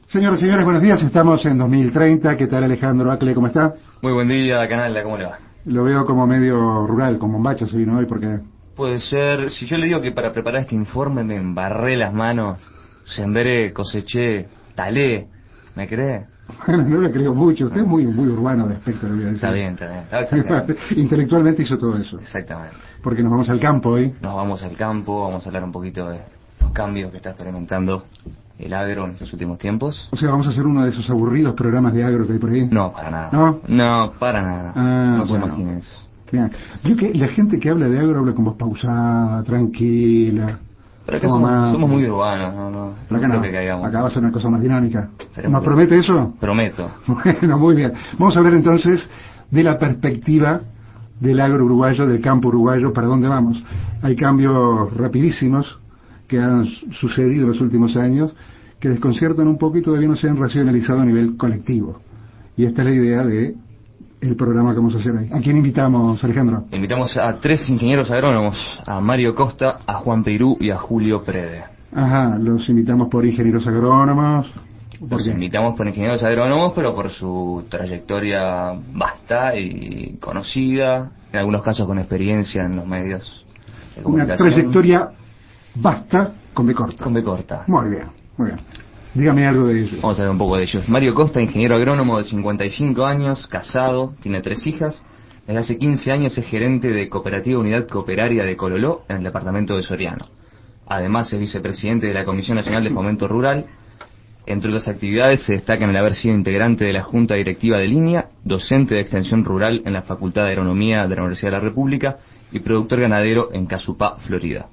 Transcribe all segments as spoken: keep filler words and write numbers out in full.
Señoras y señores, buenos días. Estamos en dos mil treinta. ¿Qué tal, Alejandro Acle? ¿Cómo está? Muy buen día, Canalla. ¿Cómo le va? Lo veo como medio rural, con bombacha se vino hoy, porque... Puede ser. Si yo le digo que para preparar este informe me embarré las manos, sembré, coseché, talé, ¿me cree? Bueno, no le creo mucho. Usted es muy muy urbano de aspecto, le voy a decir. Está bien, está bien. Está exactamente. Intelectualmente hizo todo eso. Exactamente. Porque nos vamos al campo hoy. Nos vamos al campo, vamos a hablar un poquito de los cambios que está experimentando el agro en estos últimos tiempos. O sea, vamos a hacer uno de esos aburridos programas de agro que hay por ahí. No, para nada. ¿No? No, para nada. Ah, no se bueno. imagine eso. Bien. Yo que la gente que habla de agro habla con voz pausada, tranquila. Pero acá somos, somos muy urbanos, no, no, Pero acá no no, creo que caigamos. acá va a ser una cosa más dinámica. Esperemos ¿Nos que- promete eso? Prometo. Bueno, muy bien. Vamos a hablar entonces de la perspectiva del agro uruguayo, del campo uruguayo, para dónde vamos. Hay cambios rapidísimos que han su- sucedido en los últimos años que desconciertan un poco y todavía no se han racionalizado a nivel colectivo. Y esta es la idea de el programa que vamos a hacer hoy. ¿A quién invitamos, Alejandro? Invitamos a tres ingenieros agrónomos, a Mario Costa, a Juan Peirú y a Julio Prede. Ajá, los invitamos por ingenieros agrónomos. ¿Por Los qué? invitamos por ingenieros agrónomos, pero por su trayectoria vasta y conocida, en algunos casos con experiencia en los medios de Una comunicación. trayectoria vasta con B corta. Con B corta. Muy bien, muy bien. Dígame algo de ello. Vamos a ver un poco de ellos. Mario Costa, ingeniero agrónomo de cincuenta y cinco años, casado, tiene tres hijas. Desde hace quince años es gerente de Cooperativa Unidad Cooperaria de Cololó, en el departamento de Soriano. Además es vicepresidente de la Comisión Nacional de Fomento Rural. Entre otras actividades se destacan el haber sido integrante de la Junta Directiva de Línea, docente de Extensión Rural en la Facultad de Agronomía de la Universidad de la República y productor ganadero en Casupá, Florida.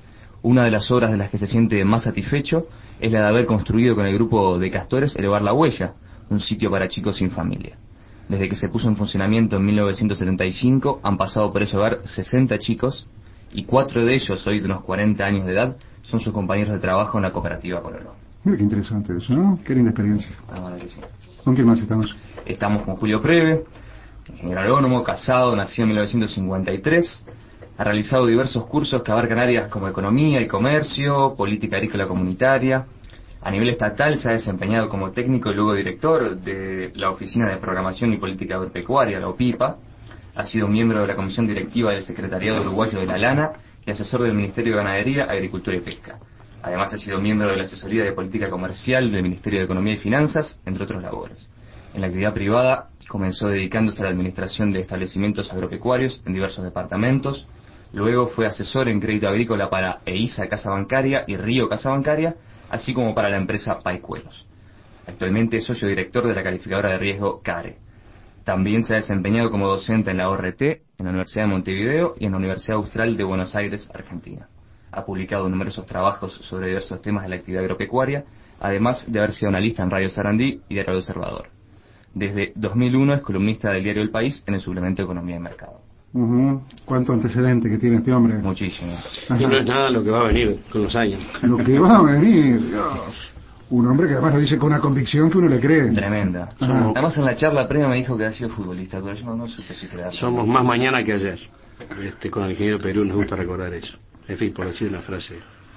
Una de las obras de las que se siente más satisfecho es la de haber construido con el grupo de castores el Hogar La Huella, un sitio para chicos sin familia. Desde que se puso en funcionamiento en mil novecientos setenta y cinco han pasado por ese hogar sesenta chicos y cuatro de ellos, hoy de unos cuarenta años de edad, son sus compañeros de trabajo en la cooperativa Cololó. Mira qué interesante eso, ¿no? Qué linda experiencia. La verdad que sí. ¿Con quién más estamos? Estamos con Julio Preve, ingeniero agrónomo, casado, nacido en mil novecientos cincuenta y tres. Ha realizado diversos cursos que abarcan áreas como economía y comercio, política agrícola comunitaria. A nivel estatal se ha desempeñado como técnico y luego director de la Oficina de Programación y Política Agropecuaria, la OPIPA. Ha sido miembro de la Comisión Directiva del Secretariado Uruguayo de la Lana y asesor del Ministerio de Ganadería, Agricultura y Pesca. Además ha sido miembro de la Asesoría de Política Comercial del Ministerio de Economía y Finanzas, entre otros labores. En la actividad privada comenzó dedicándose a la administración de establecimientos agropecuarios en diversos departamentos. Luego fue asesor en crédito agrícola para EISA Casa Bancaria y Río Casa Bancaria, así como para la empresa Paicuelos. Actualmente es socio director de la calificadora de riesgo CARE. También se ha desempeñado como docente en la O R T, en la Universidad de Montevideo y en la Universidad Austral de Buenos Aires, Argentina. Ha publicado numerosos trabajos sobre diversos temas de la actividad agropecuaria, además de haber sido analista en Radio Sarandí y Diario El Observador. Desde dos mil uno es columnista del diario El País en el suplemento Economía y Mercado. Uh-huh. ¿Cuánto antecedente que tiene este hombre? Muchísimo. Ajá. Y no es nada lo que va a venir con los años. Lo que va a venir, Dios. Un hombre que además lo dice con una convicción que uno le cree. Tremenda. Ajá. Además en la charla previa me dijo que ha sido futbolista, pero yo no, no supe si crear. Somos más mañana que ayer. Este, con el ingeniero Perú nos gusta recordar eso. En fin, por decir una frase.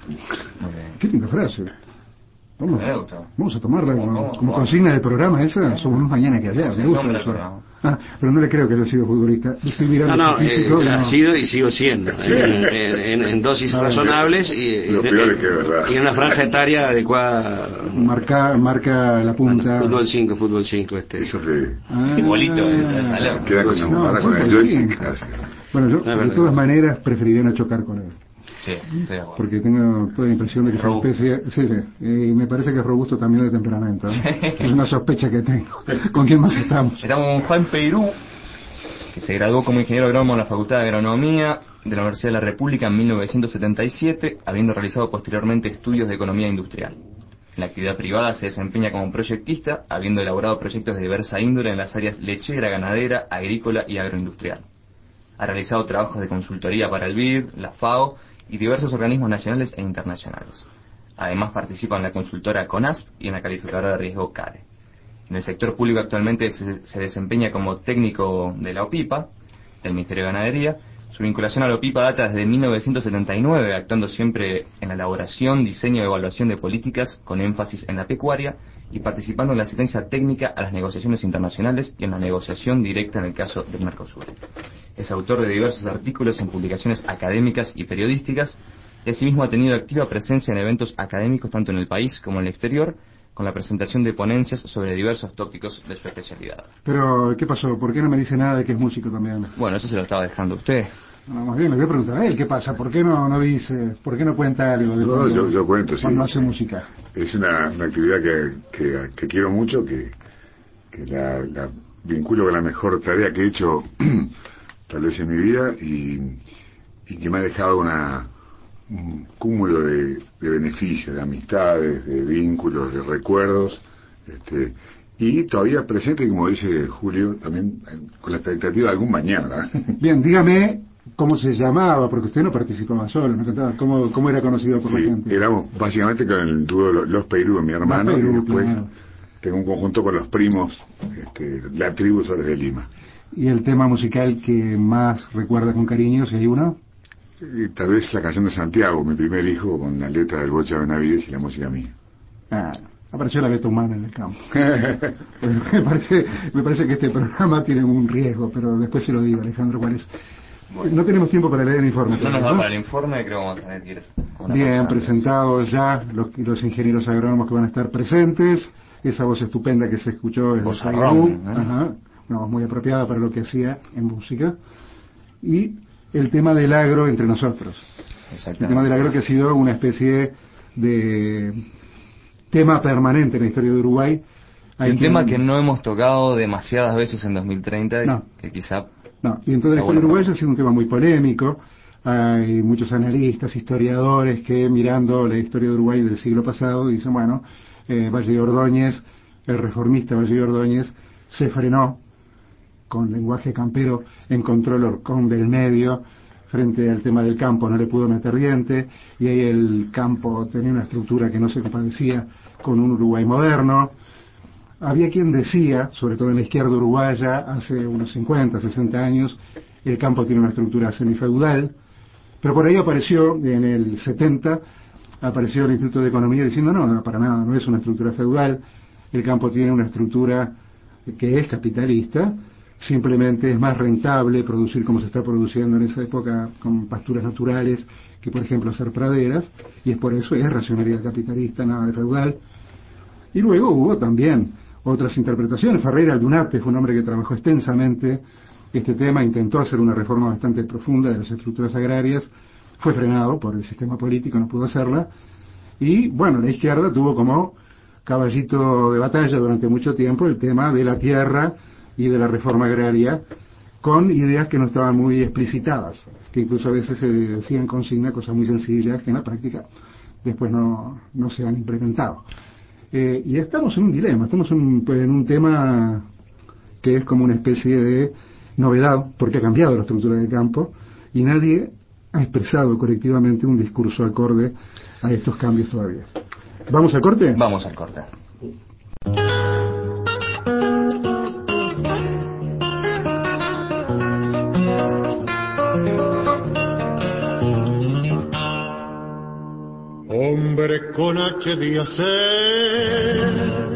Muy bien. Qué linda frase. Vamos, Me gusta. vamos a tomarla como, Vamos, como vamos. consigna del programa esa. Somos más mañana que ayer. Sí, Me el gusta nombre del eso. programa. Ah, pero no le creo que haya sido futbolista. Estoy mirando No, no, su físico. eh, y ha no. sido y sigo siendo. En, en- en dosis Ah, razonables y, Lo y- peor es que es verdad. y en una franja etaria adecuada. Marca, marca la punta. Bueno, fútbol cinco, fútbol cinco. Este. Eso sí. Ah, Futbolito, el salón. Queda con no, la con el fútbol joystick. cinco. Así. Bueno, yo Es de verdad. todas maneras preferiría no chocar con él. Sí, estoy de acuerdo. Porque tengo toda la impresión de que es una Robusto. especie... Sí, sí. Y me parece que es robusto también de temperamento. ¿eh? Es una sospecha que tengo. ¿Con quién más estamos? Estamos con Juan Peirú, que se graduó como ingeniero agrónomo en la Facultad de Agronomía de la Universidad de la República en mil novecientos setenta y siete, habiendo realizado posteriormente estudios de economía industrial. En la actividad privada se desempeña como proyectista, habiendo elaborado proyectos de diversa índole en las áreas lechera, ganadera, agrícola y agroindustrial. Ha realizado trabajos de consultoría para el B I D, la FAO y diversos organismos nacionales e internacionales. Además participa en la consultora CONASP y en la calificadora de riesgo CARE. En el sector público actualmente se, se desempeña como técnico de la OPIPA, del Ministerio de Ganadería, Su vinculación a Lopipa data desde mil novecientos setenta y nueve, actuando siempre en la elaboración, diseño y evaluación de políticas con énfasis en la pecuaria y participando en la asistencia técnica a las negociaciones internacionales y en la negociación directa en el caso del Mercosur. Es autor de diversos artículos en publicaciones académicas y periodísticas y asimismo ha tenido activa presencia en eventos académicos tanto en el país como en el exterior, con la presentación de ponencias sobre diversos tópicos de su especialidad. Pero, ¿qué pasó? ¿Por qué no me dice nada de que es músico también? Bueno, eso se lo estaba dejando a usted. No, más bien le voy a preguntar a él, ¿qué pasa? ¿Por qué no, no dice, por qué no cuenta algo de No, cuando, yo, yo cuento, sí. cuando hace música? Es una, una actividad que, que, que quiero mucho, que, que la, la vinculo con la mejor tarea que he hecho tal vez en mi vida y, y que me ha dejado una, un cúmulo de, de beneficios, de amistades, de vínculos, de recuerdos, este, y todavía presente, como dice Julio, también con la expectativa de algún mañana. Bien, dígame cómo se llamaba, porque usted no participaba solo, no cantaba, cómo, cómo era conocido por Sí, la gente. éramos básicamente con el dúo Los Peirú, mi hermano, Los Peirú, y después claro. tengo un conjunto con los primos, este, la tribu Soles de Lima. ¿Y el tema musical que más recuerda con cariño, si hay uno? Y tal vez la canción de Santiago, mi primer hijo, con la letra del Bocha Benavides y la música mía. Ah, apareció la beta humana en el campo. Bueno, me, parece, me parece que este programa tiene un riesgo, pero después se lo digo, Alejandro, ¿cuál es? Bueno, no tenemos tiempo para leer el informe. No nos da para el informe, creo que vamos a tener que ir. Bien, presentados ya los, los ingenieros agrónomos que van a estar presentes. Esa voz estupenda que se escuchó es de Saibú, ¿eh? Ajá, una voz muy apropiada para lo que hacía en música. Y el tema del agro entre nosotros. El tema del agro que ha sido una especie de tema permanente en la historia de Uruguay. Hay un tema que no hemos tocado demasiadas veces en dos mil treinta, no. que quizá... No, y entonces la historia uruguaya ha sido un tema muy polémico. Hay muchos analistas, historiadores que mirando la historia de Uruguay del siglo pasado dicen, bueno, eh, Valle de Ordóñez, el reformista Valle de Ordóñez, se frenó con lenguaje campero, encontró el horcón del medio frente al tema del campo, no le pudo meter diente, y ahí el campo tenía una estructura que no se compadecía con un Uruguay moderno. Había quien decía, sobre todo en la izquierda uruguaya, hace unos cincuenta, sesenta años, el campo tiene una estructura semifeudal, pero por ahí apareció, en el setenta, apareció el Instituto de Economía diciendo, no, no, para nada, no es una estructura feudal, el campo tiene una estructura que es capitalista, simplemente es más rentable producir como se está produciendo en esa época con pasturas naturales que, por ejemplo, hacer praderas, y es por eso es racionalidad capitalista, nada de feudal. Y luego hubo también otras interpretaciones. Ferreira Aldunate fue un hombre que trabajó extensamente este tema, intentó hacer una reforma bastante profunda de las estructuras agrarias, fue frenado por el sistema político, no pudo hacerla, y bueno, la izquierda tuvo como caballito de batalla durante mucho tiempo el tema de la tierra y de la reforma agraria, con ideas que no estaban muy explicitadas, que incluso a veces se decían consigna, cosas muy sencillas que en la práctica después no, no se han implementado. Eh, y estamos en un dilema, estamos en un, en un tema que es como una especie de novedad, porque ha cambiado la estructura del campo, y nadie ha expresado colectivamente un discurso acorde a estos cambios todavía. ¿Vamos al corte? Vamos al corte. Hombre con H de hacer,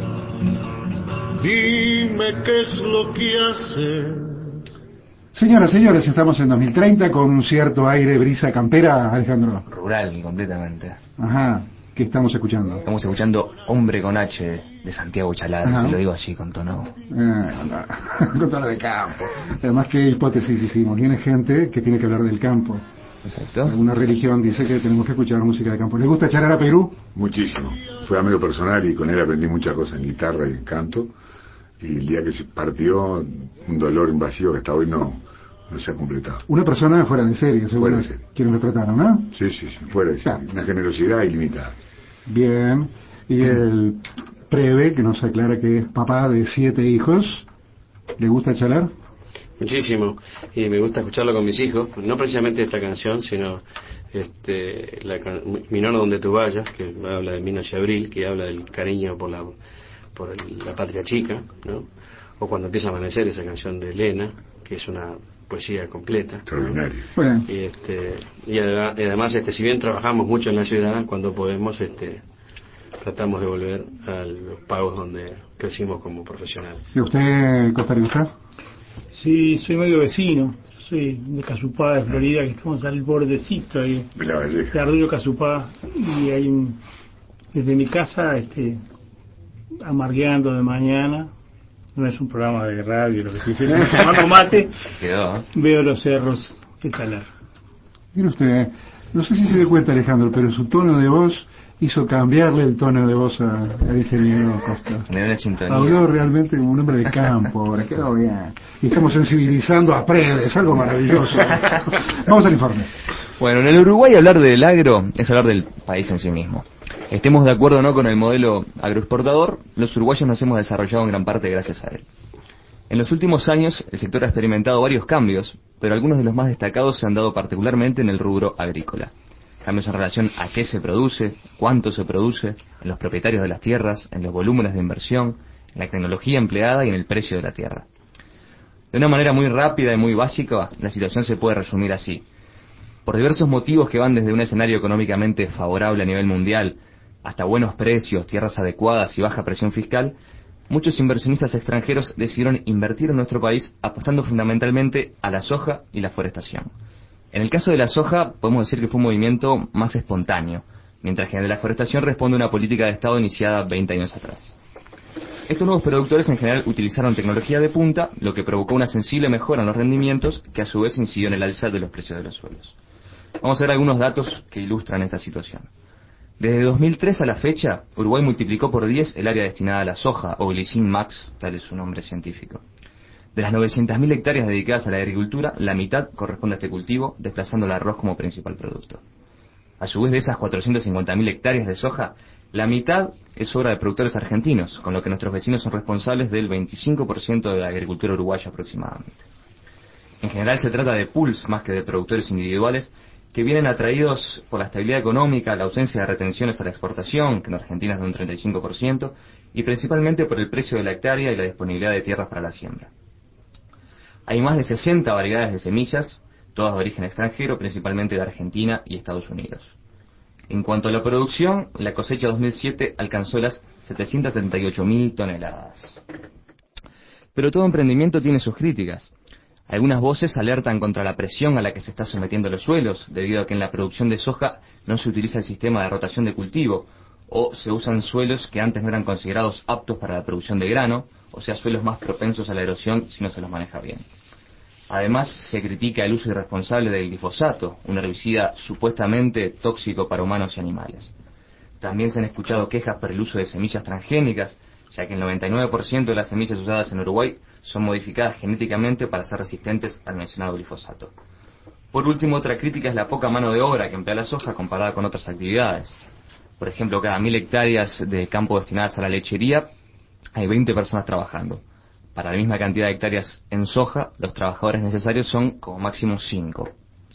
dime qué es lo que hace. Señoras, señores, estamos en dos mil treinta con un cierto aire brisa campera, Alejandro. Rural, completamente. Ajá, ¿qué estamos escuchando? Estamos escuchando Hombre con H de Santiago Chalar, se lo digo así con tono. Eh, no, con tono de campo. Además, ¿qué hipótesis hicimos? Viene gente que tiene que hablar del campo. Exacto. Una religión dice que tenemos que escuchar música de campo. ¿Le gusta Chalar a Perú? Muchísimo. Fue amigo personal y con él aprendí muchas cosas en guitarra y en canto. Y el día que se partió, un dolor invasivo que hasta hoy no, no se ha completado. Una persona fuera de serie, seguro. Fuera de serie. Quienes lo trataron, ¿no? Sí, sí, sí, fuera de serie. Una generosidad ilimitada. Bien. Y el Preve, que nos aclara que es papá de siete hijos. ¿Le gusta Chalar? Muchísimo, y me gusta escucharlo con mis hijos, no precisamente esta canción, sino este, la, Mi nono donde tú vayas, que habla de Minas y Abril, que habla del cariño por la por el, la patria chica, ¿no? O Cuando empieza a amanecer, esa canción de Elena, que es una poesía completa. Extraordinario. Bueno, Y, este, y además, y además este, si bien trabajamos mucho en la ciudad, cuando podemos este, tratamos de volver a los pagos donde crecimos como profesionales. ¿y usted, Costa Rica? Sí, soy medio vecino. Yo soy de Casupá, de Florida, que estamos al bordecito ahí, De la Valleja. de Arroyo Casupá, y hay un, desde mi casa, este, amargueando de mañana, no es un programa de radio, lo que estoy diciendo, tomando mate, Quedó, ¿eh? veo los cerros de Talar. Mire usted, no sé si se dio cuenta, Alejandro, pero su tono de voz hizo cambiarle el tono de voz a- al ingeniero Costa. Nivel de sintonía. Habló realmente como un hombre de campo, ahora quedó bien. Y estamos sensibilizando a Preve, es algo maravilloso. Vamos al informe. Bueno, en el Uruguay hablar del agro es hablar del país en sí mismo. Estemos de acuerdo o no con el modelo agroexportador, los uruguayos nos hemos desarrollado en gran parte gracias a él. En los últimos años, el sector ha experimentado varios cambios, pero algunos de los más destacados se han dado particularmente en el rubro agrícola. Cambios en relación a qué se produce, cuánto se produce, en los propietarios de las tierras, en los volúmenes de inversión, en la tecnología empleada y en el precio de la tierra. De una manera muy rápida y muy básica, la situación se puede resumir así. Por diversos motivos que van desde un escenario económicamente favorable a nivel mundial, hasta buenos precios, tierras adecuadas y baja presión fiscal, muchos inversionistas extranjeros decidieron invertir en nuestro país apostando fundamentalmente a la soja y la forestación. En el caso de la soja, podemos decir que fue un movimiento más espontáneo, mientras que en el de la forestación responde a una política de Estado iniciada veinte años atrás. Estos nuevos productores en general utilizaron tecnología de punta, lo que provocó una sensible mejora en los rendimientos, que a su vez incidió en el alza de los precios de los suelos. Vamos a ver algunos datos que ilustran esta situación. Desde dos mil tres a la fecha, Uruguay multiplicó por diez el área destinada a la soja, o Glycine max, tal es su nombre científico. De las novecientas mil hectáreas dedicadas a la agricultura, la mitad corresponde a este cultivo, desplazando el arroz como principal producto. A su vez, de esas cuatrocientas cincuenta mil hectáreas de soja, la mitad es obra de productores argentinos, con lo que nuestros vecinos son responsables del veinticinco por ciento de la agricultura uruguaya aproximadamente. En general se trata de pools más que de productores individuales, que vienen atraídos por la estabilidad económica, la ausencia de retenciones a la exportación, que en Argentina es de un treinta y cinco por ciento, y principalmente por el precio de la hectárea y la disponibilidad de tierras para la siembra. Hay más de sesenta variedades de semillas, todas de origen extranjero, principalmente de Argentina y Estados Unidos. En cuanto a la producción, la cosecha dos mil siete alcanzó las setecientas setenta y ocho mil toneladas. Pero todo emprendimiento tiene sus críticas. Algunas voces alertan contra la presión a la que se está sometiendo los suelos, debido a que en la producción de soja no se utiliza el sistema de rotación de cultivo, o se usan suelos que antes no eran considerados aptos para la producción de grano, o sea, suelos más propensos a la erosión si no se los maneja bien. Además, se critica el uso irresponsable del glifosato, un herbicida supuestamente tóxico para humanos y animales. También se han escuchado quejas por el uso de semillas transgénicas, ya que el noventa y nueve por ciento de las semillas usadas en Uruguay son modificadas genéticamente para ser resistentes al mencionado glifosato. Por último, otra crítica es la poca mano de obra que emplea la soja comparada con otras actividades. Por ejemplo, cada mil hectáreas de campo destinadas a la lechería, hay veinte personas trabajando. Para la misma cantidad de hectáreas en soja, los trabajadores necesarios son como máximo cinco.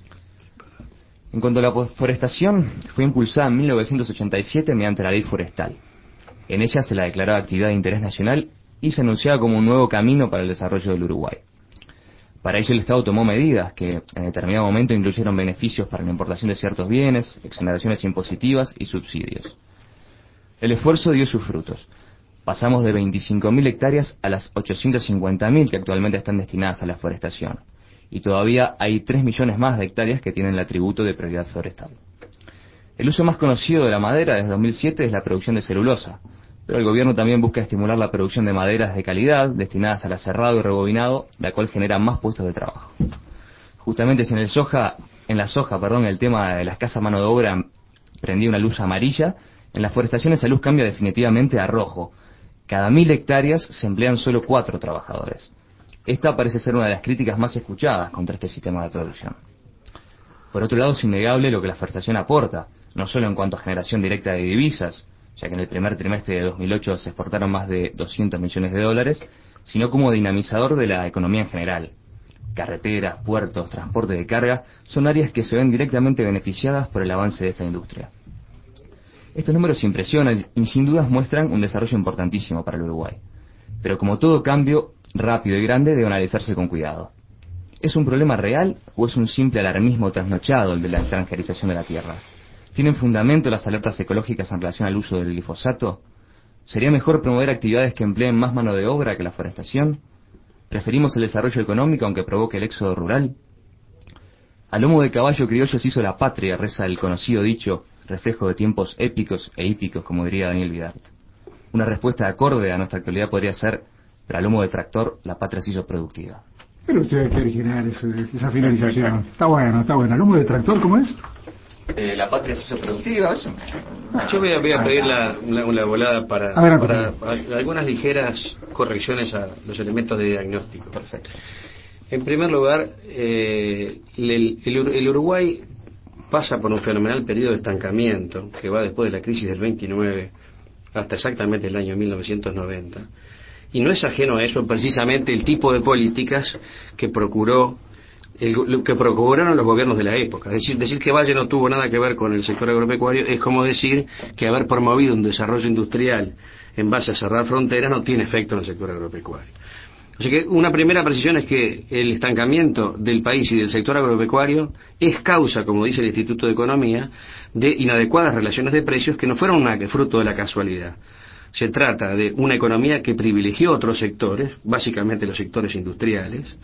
En cuanto a la forestación, fue impulsada en mil novecientos ochenta y siete mediante la Ley Forestal. En ella se la declaraba actividad de interés nacional y se anunciaba como un nuevo camino para el desarrollo del Uruguay. Para ello el Estado tomó medidas que en determinado momento incluyeron beneficios para la importación de ciertos bienes, exoneraciones impositivas y subsidios. El esfuerzo dio sus frutos. Pasamos de veinticinco mil hectáreas a las ochocientas cincuenta mil que actualmente están destinadas a la forestación. Y todavía hay tres millones más de hectáreas que tienen el atributo de prioridad forestal. El uso más conocido de la madera desde dos mil siete es la producción de celulosa, pero el gobierno también busca estimular la producción de maderas de calidad destinadas al aserrado y rebobinado, la cual genera más puestos de trabajo. Justamente si en el soja, en la soja, perdón, el tema de la escasa mano de obra prendía una luz amarilla, en las forestaciones esa luz cambia definitivamente a rojo. Cada mil hectáreas se emplean solo cuatro trabajadores. Esta parece ser una de las críticas más escuchadas contra este sistema de producción. Por otro lado, es innegable lo que la forestación aporta, no solo en cuanto a generación directa de divisas, ya que en el primer trimestre de dos mil ocho se exportaron más de doscientos millones de dólares, sino como dinamizador de la economía en general. Carreteras, puertos, transporte de carga son áreas que se ven directamente beneficiadas por el avance de esta industria. Estos números impresionan y sin dudas muestran un desarrollo importantísimo para el Uruguay. Pero como todo cambio rápido y grande debe analizarse con cuidado. ¿Es un problema real o es un simple alarmismo trasnochado el de la extranjerización de la tierra? ¿Tienen fundamento las alertas ecológicas en relación al uso del glifosato? ¿Sería mejor promover actividades que empleen más mano de obra que la forestación? ¿Preferimos el desarrollo económico aunque provoque el éxodo rural? A lomo de caballo criollo se hizo la patria, reza el conocido dicho, reflejo de tiempos épicos e hípicos, como diría Daniel Vidart. Una respuesta acorde a nuestra actualidad podría ser, pero a lomo de tractor, la patria se hizo productiva. Pero usted qué original esa, esa finalización. Está bueno, está bueno. ¿A lomo de tractor cómo es? Eh, la patria se hizo productiva, eso. Yo voy a, voy a pedir la, una, una volada para, A ver, para, para algunas ligeras correcciones a los elementos de diagnóstico. Perfecto. En primer lugar, eh, el, el, el Uruguay pasa por un fenomenal periodo de estancamiento que va después de la crisis del veintinueve hasta exactamente el año mil novecientos noventa. Y no es ajeno a eso precisamente el tipo de políticas que procuró el, que procuraron los gobiernos de la época. Es decir, decir que Valle no tuvo nada que ver con el sector agropecuario es como decir que haber promovido un desarrollo industrial en base a cerrar fronteras no tiene efecto en el sector agropecuario. O sea que una primera precisión es que el estancamiento del país y del sector agropecuario es causa, como dice el Instituto de Economía, de inadecuadas relaciones de precios que no fueron una, fruto de la casualidad. Se trata de una economía que privilegió otros sectores, básicamente los sectores industriales,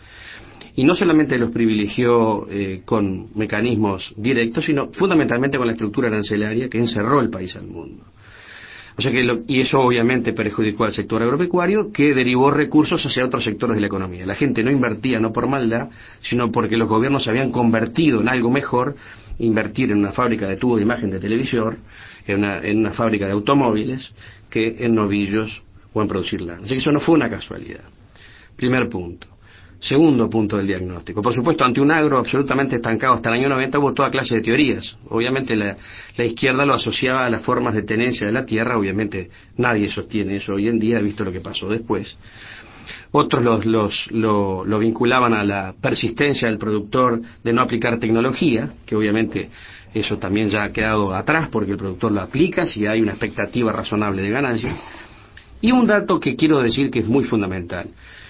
y no solamente los privilegió eh, con mecanismos directos, sino fundamentalmente con la estructura arancelaria que encerró el país al mundo. O sea que lo, y eso obviamente perjudicó al sector agropecuario, que derivó recursos hacia otros sectores de la economía. La gente no invertía no por maldad, sino porque los gobiernos se habían convertido en algo mejor, invertir en una fábrica de tubos de imagen de televisión, en una, en una fábrica de automóviles, que en novillos o en producir lana. Así que eso no fue una casualidad. Primer punto. Segundo punto del diagnóstico. Por supuesto, ante un agro absolutamente estancado hasta el año noventa hubo toda clase de teorías. Obviamente la, la izquierda lo asociaba a las formas de tenencia de la tierra. Obviamente nadie sostiene eso hoy en día, visto lo que pasó después. Otros los, los, lo, lo vinculaban a la persistencia del productor de no aplicar tecnología, que obviamente eso también ya ha quedado atrás porque el productor lo aplica si hay una expectativa razonable de ganancia. Y un dato que quiero decir que es muy fundamental.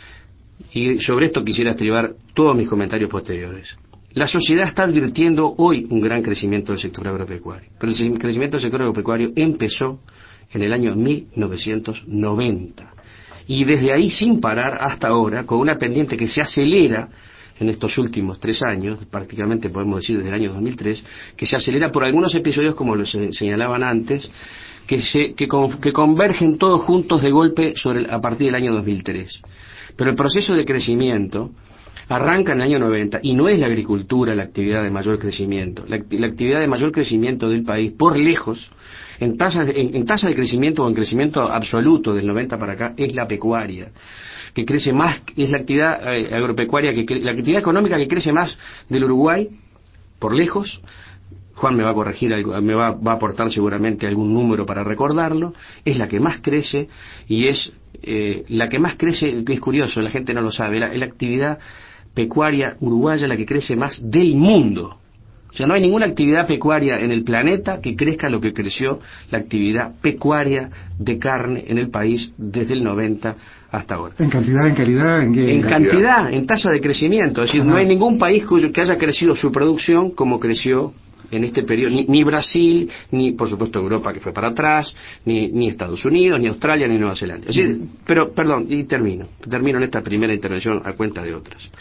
Y sobre esto quisiera estribar todos mis comentarios posteriores. La sociedad está advirtiendo hoy un gran crecimiento del sector agropecuario, pero el crecimiento del sector agropecuario empezó en el año mil novecientos noventa y desde ahí sin parar hasta ahora, con una pendiente que se acelera en estos últimos tres años, prácticamente podemos decir desde el año dos mil tres, que se acelera por algunos episodios como los señalaban antes, que, se, que, con, que convergen todos juntos de golpe sobre el, a partir del año dos mil tres. Pero el proceso de crecimiento arranca en el año noventa y no es la agricultura la actividad de mayor crecimiento. La, la actividad de mayor crecimiento del país, por lejos, en tasa, de, en, en tasa de crecimiento o en crecimiento absoluto del noventa para acá, es la pecuaria, que crece más, es la actividad eh, agropecuaria, que la actividad económica que crece más del Uruguay, por lejos. Juan me va a corregir, me va, va a aportar seguramente algún número para recordarlo, es la que más crece y es eh, la que más crece, que es curioso, la gente no lo sabe, la, es la actividad pecuaria uruguaya la que crece más del mundo. O sea, no hay ninguna actividad pecuaria en el planeta que crezca lo que creció la actividad pecuaria de carne en el país desde el noventa hasta ahora. ¿En cantidad, en calidad? En, en cantidad, cantidad, en tasa de crecimiento. Es decir, Ajá. no hay ningún país cuyo, que haya crecido su producción como creció en este periodo, ni, ni Brasil, ni por supuesto Europa que fue para atrás, ni, ni Estados Unidos, ni Australia, ni Nueva Zelanda. Es decir, mm. Pero, perdón, y termino, termino en esta primera intervención a cuenta de otras.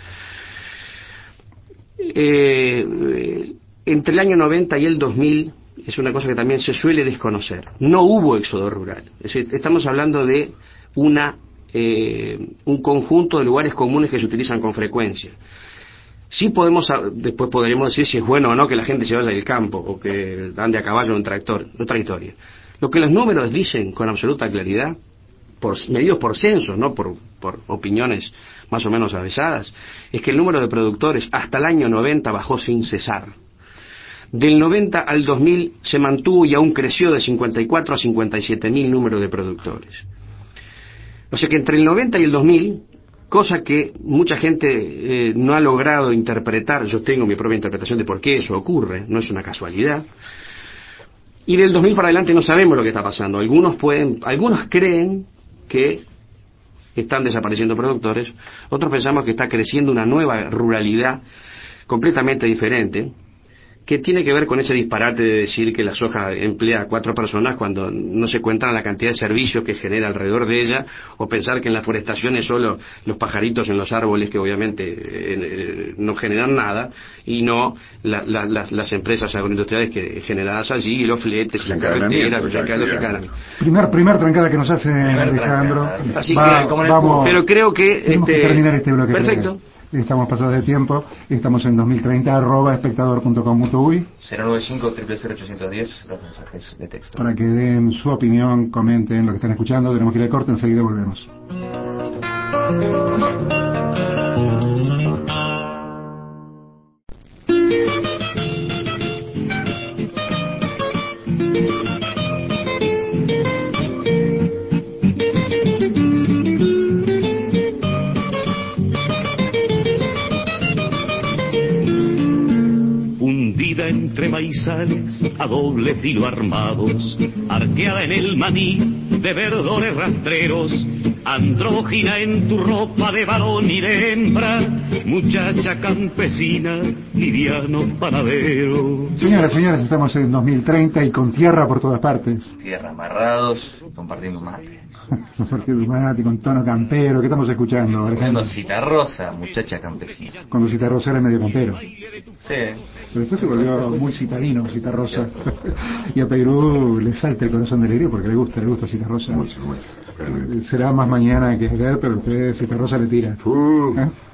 Eh, entre el año noventa y el dos mil, es una cosa que también se suele desconocer, no hubo éxodo rural. Es decir, estamos hablando de una eh, un conjunto de lugares comunes que se utilizan con frecuencia. Sí podemos, después podremos decir si es bueno o no que la gente se vaya del campo o que ande a caballo en un tractor, otra historia. Lo que los números dicen con absoluta claridad, por, medidos por censos, no por, por opiniones más o menos avesadas, es que el número de productores hasta el año noventa bajó sin cesar. Del noventa al dos mil se mantuvo y aún creció de cincuenta y cuatro a cincuenta y siete mil número de productores. O sea que entre el noventa y el dos mil, cosa que mucha gente eh, no ha logrado interpretar, yo tengo mi propia interpretación de por qué eso ocurre, no es una casualidad, y del dos mil para adelante no sabemos lo que está pasando. Algunos pueden, algunos creen que están desapareciendo productores, otros pensamos que está creciendo una nueva ruralidad completamente diferente, que tiene que ver con ese disparate de decir que la soja emplea a cuatro personas cuando no se cuentan la cantidad de servicios que genera alrededor de ella, o pensar que en la forestación es solo los pajaritos en los árboles que obviamente eh, no generan nada, y no la, la, las, las empresas agroindustriales que generadas allí, y los fletes, y las carreteras, los encadenamientos. Primer, primer trancada que nos hace Alejandro. Así Va, que, como vamos, pero creo que... Tenemos este, que terminar este bloque. Perfecto. Creo. Estamos pasados de tiempo, estamos en dos mil treinta, arroba espectador punto com punto uy. cero nueve cinco, cero cero cero, ocho uno cero, los mensajes de texto. Para que den su opinión, comenten lo que están escuchando. Tenemos que ir al corte, enseguida volvemos. Entre maizales a doble filo armados, arqueada en el maní de verdores rastreros, andrógina en tu ropa de varón y de hembra, muchacha campesina, liviano panadero. Señoras, señores, estamos en dos mil treinta y con tierra por todas partes. Tierra, amarrados, compartiendo mate. Compartiendo mate, con tono campero. ¿Qué estamos escuchando, Alejandro? Cuando Citarrosa, muchacha campesina. Cuando Citarrosa era medio campero. Sí. Pero después se volvió muy citarino, Citarrosa. Y a Perú le salta el corazón de alegría porque le gusta, le gusta Citarrosa. Mucho, mucho. Será más mañana que ayer, pero usted Citarrosa le tira. Uh,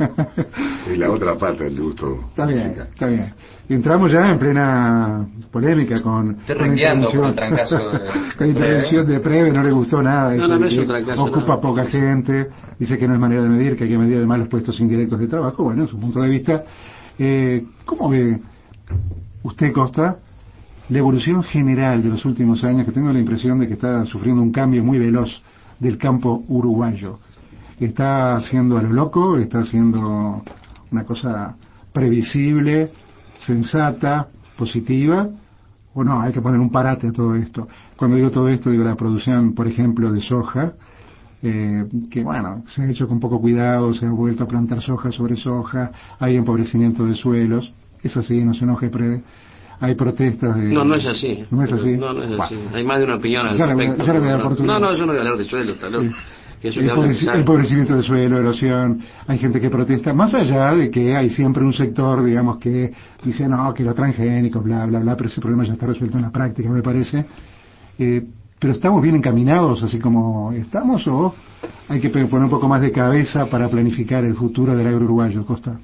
y la otra parte del gusto. Está bien, está bien. Entramos ya en plena polémica con... Estoy rengueando con el trancazo de... con intervención de Preve, no le gustó nada. No, no, no es un trancazo. Ocupa no. poca gente, dice que no es manera de medir, que hay que medir además los puestos indirectos de trabajo. Bueno, en su punto de vista, eh, ¿cómo ve usted, Costa, la evolución general de los últimos años, que tengo la impresión de que está sufriendo un cambio muy veloz del campo uruguayo? ¿Está haciendo a lo loco? ¿Está haciendo una cosa previsible, sensata, positiva? ¿O no? Hay que poner un parate a todo esto. Cuando digo todo esto, digo la producción, por ejemplo, de soja, eh, que bueno, se ha hecho con poco cuidado, se ha vuelto a plantar soja sobre soja, hay empobrecimiento de suelos. Es así, no se enoje, Preve. Hay protestas de... No, no es así. ¿No es así? No, no es así. Bueno. Hay más de una opinión al Ya le voy a- respecto. ya le voy a dar no, oportunidad. no, no, yo no voy a hablar de suelo, está loco. Sí. Que eso El, que habla empobreci- de- el empobrecimiento de suelo, erosión, hay gente que protesta, más allá de que hay siempre un sector, digamos, que dice, no, que los transgénicos, bla, bla, bla, pero ese problema ya está resuelto en la práctica, me parece. Eh, pero estamos bien encaminados, así como estamos, o hay que pe- poner un poco más de cabeza para planificar el futuro del agro uruguayo, Costa.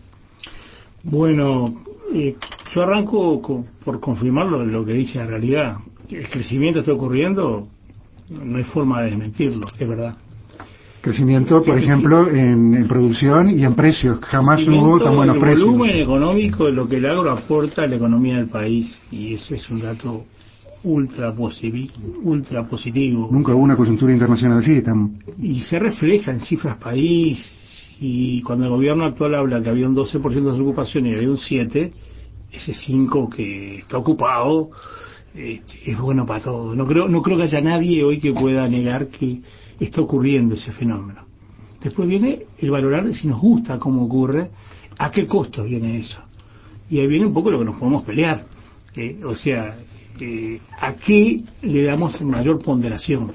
Bueno, eh, yo arranco con- por confirmar lo, lo que dice la realidad. El crecimiento está ocurriendo, no hay forma de desmentirlo, es verdad. Crecimiento, por ejemplo, en, en producción y en precios. Jamás hubo tan buenos el precios. volumen económico de lo que el agro aporta a la economía del país, y ese es un dato ultra positivo, ultra positivo. Nunca hubo una coyuntura internacional así, tan... Y se refleja en cifras país, y cuando el gobierno actual habla que había un doce por ciento de ocupación y había un siete por ciento, ese cinco por ciento que está ocupado eh, es bueno para todo. No creo, no creo que haya nadie hoy que pueda negar que está ocurriendo ese fenómeno. Después viene el valorar de si nos gusta cómo ocurre, a qué costo viene eso. Y ahí viene un poco lo que nos podemos pelear. Eh, o sea, eh, ¿a qué le damos mayor ponderación?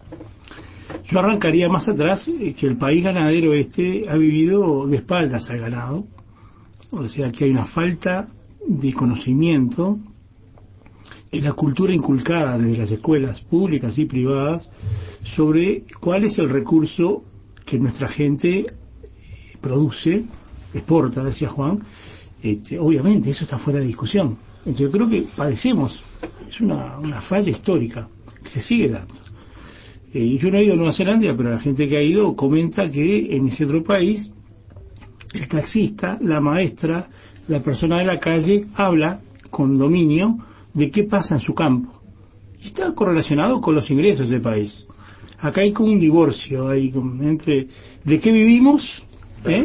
Yo arrancaría más atrás, eh, que el país ganadero este ha vivido de espaldas al ganado. O sea, que hay una falta de conocimiento en la cultura inculcada desde las escuelas públicas y privadas sobre cuál es el recurso que nuestra gente produce, exporta, decía Juan. Este, obviamente, eso está fuera de discusión. Entonces, yo creo que padecemos, es una, una falla histórica que se sigue dando. Eh, yo no he ido a Nueva Zelanda, pero la gente que ha ido comenta que en ese otro país el taxista, la maestra, la persona de la calle habla con dominio de qué pasa en su campo. Y está correlacionado con los ingresos del país. Acá hay como un divorcio hay como entre de qué vivimos, ¿eh?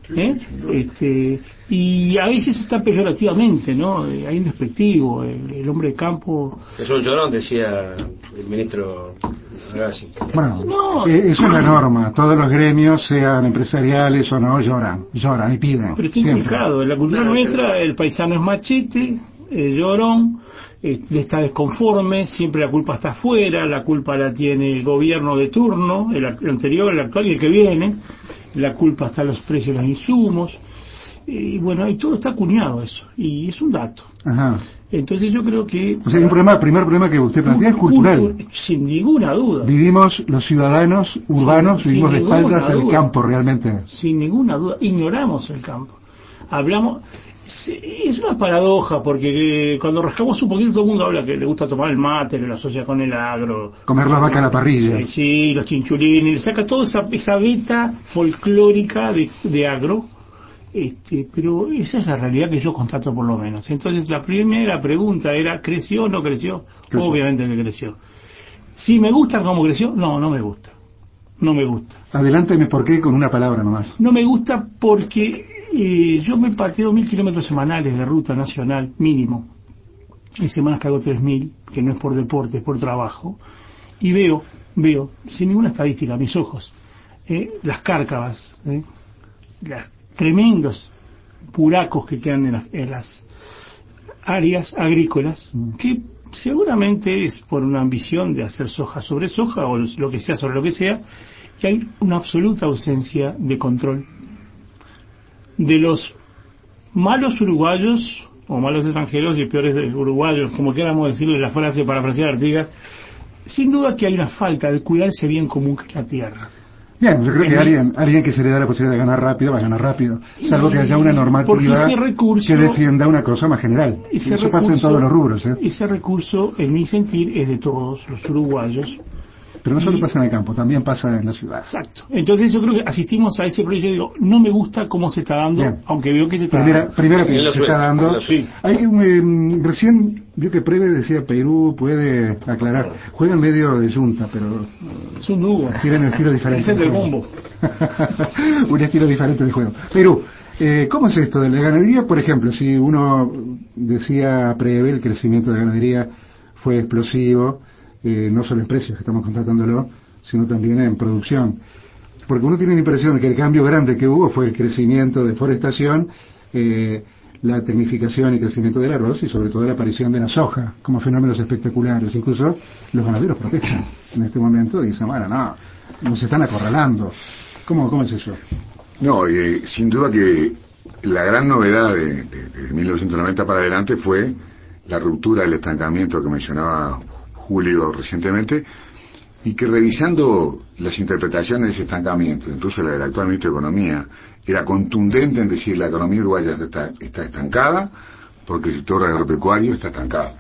¿eh? Este, y a veces está peyorativamente, ¿no? Hay un despectivo, el, el hombre de campo. Es un llorón, decía el ministro Agassi. Bueno, No. eh, es una norma. Todos los gremios, sean empresariales o no, lloran, lloran y piden. Pero está siempre. inculcado. En la cultura Claro, nuestra, el paisano es machete, el llorón, eh, está desconforme, siempre la culpa está afuera, la culpa la tiene el gobierno de turno, el, el anterior, el actual y el que viene, la culpa está en los precios de los insumos, y bueno, ahí todo está acuñado eso, y es un dato. Ajá. Entonces yo creo que... O sea, hay un problema, el primer problema que usted plantea es cultural. Cultu- sin ninguna duda. Vivimos, los ciudadanos urbanos, Sin- vivimos sin de espaldas ninguna al duda. campo realmente. Sin ninguna duda, ignoramos el campo. Hablamos, es una paradoja porque eh, cuando rascamos un poquito todo el mundo habla que le gusta tomar el mate, lo asocia con el agro. Comer la vaca a la parrilla. Eh, sí, los chinchulines, le saca toda esa, esa beta folclórica de, de agro, este, pero esa es la realidad que yo constato por lo menos. Entonces la primera pregunta era, ¿creció o no creció? Creció. Obviamente que creció. Si me gusta cómo creció, no, no me gusta. No me gusta. Adelánteme por qué con una palabra nomás. No me gusta porque eh, yo me pateo mil kilómetros semanales de ruta nacional mínimo. Hay semanas que hago tres mil, que no es por deporte, es por trabajo. Y veo, veo, sin ninguna estadística, a mis ojos, eh, las cárcavas, eh, los tremendos puracos que quedan en las, en las áreas agrícolas, que seguramente es por una ambición de hacer soja sobre soja o lo que sea sobre lo que sea, que hay una absoluta ausencia de control de los malos uruguayos o malos extranjeros y peores de uruguayos, como queramos decirle la frase para frasear Artigas. Sin duda que hay una falta de cuidar ese bien común que es la tierra. Bien, yo creo que En alguien, alguien que se le da la posibilidad de ganar rápido, va a ganar rápido. Salvo que haya una Porque normativa ese recurso- que defienda una cosa más general. Y Ese eso pasa en recurso- todos los rubros, ¿eh? Ese recurso, en mi sentir, es de todos los uruguayos. Pero no solo y- pasa en el campo, también pasa en la ciudad. Exacto. Entonces yo creo que asistimos a ese proyecto y digo, no me gusta cómo se está dando, Bien. aunque veo que se está Primera, dando. primera En que la se está suerte, dando. en la suerte. Hay un, eh, recién vio que Preve decía Perú puede aclarar. Juega en medio de junta, pero Es un nudo. tienen un estilo diferente. Es el de del juego. bombo. Un estilo diferente de juego. Perú, eh, ¿cómo es esto de la ganadería? Por ejemplo, si uno decía Preve, el crecimiento de ganadería fue explosivo, eh, no solo en precios, que estamos constatándolo, sino también en producción. Porque uno tiene la impresión de que el cambio grande que hubo fue el crecimiento de forestación, eh, la tecnificación y crecimiento del arroz y sobre todo la aparición de la soja como fenómenos espectaculares. Incluso los ganaderos protestan en este momento y dicen, bueno, no, nos están acorralando. ¿Cómo, cómo es eso? No, eh, sin duda que la gran novedad de, de, de mil novecientos noventa para adelante fue la ruptura del estancamiento que mencionaba Julio recientemente, y que revisando las interpretaciones de ese estancamiento, incluso la del actual ministro de Economía, era contundente en decir la economía uruguaya está, está estancada porque el sector agropecuario está estancado.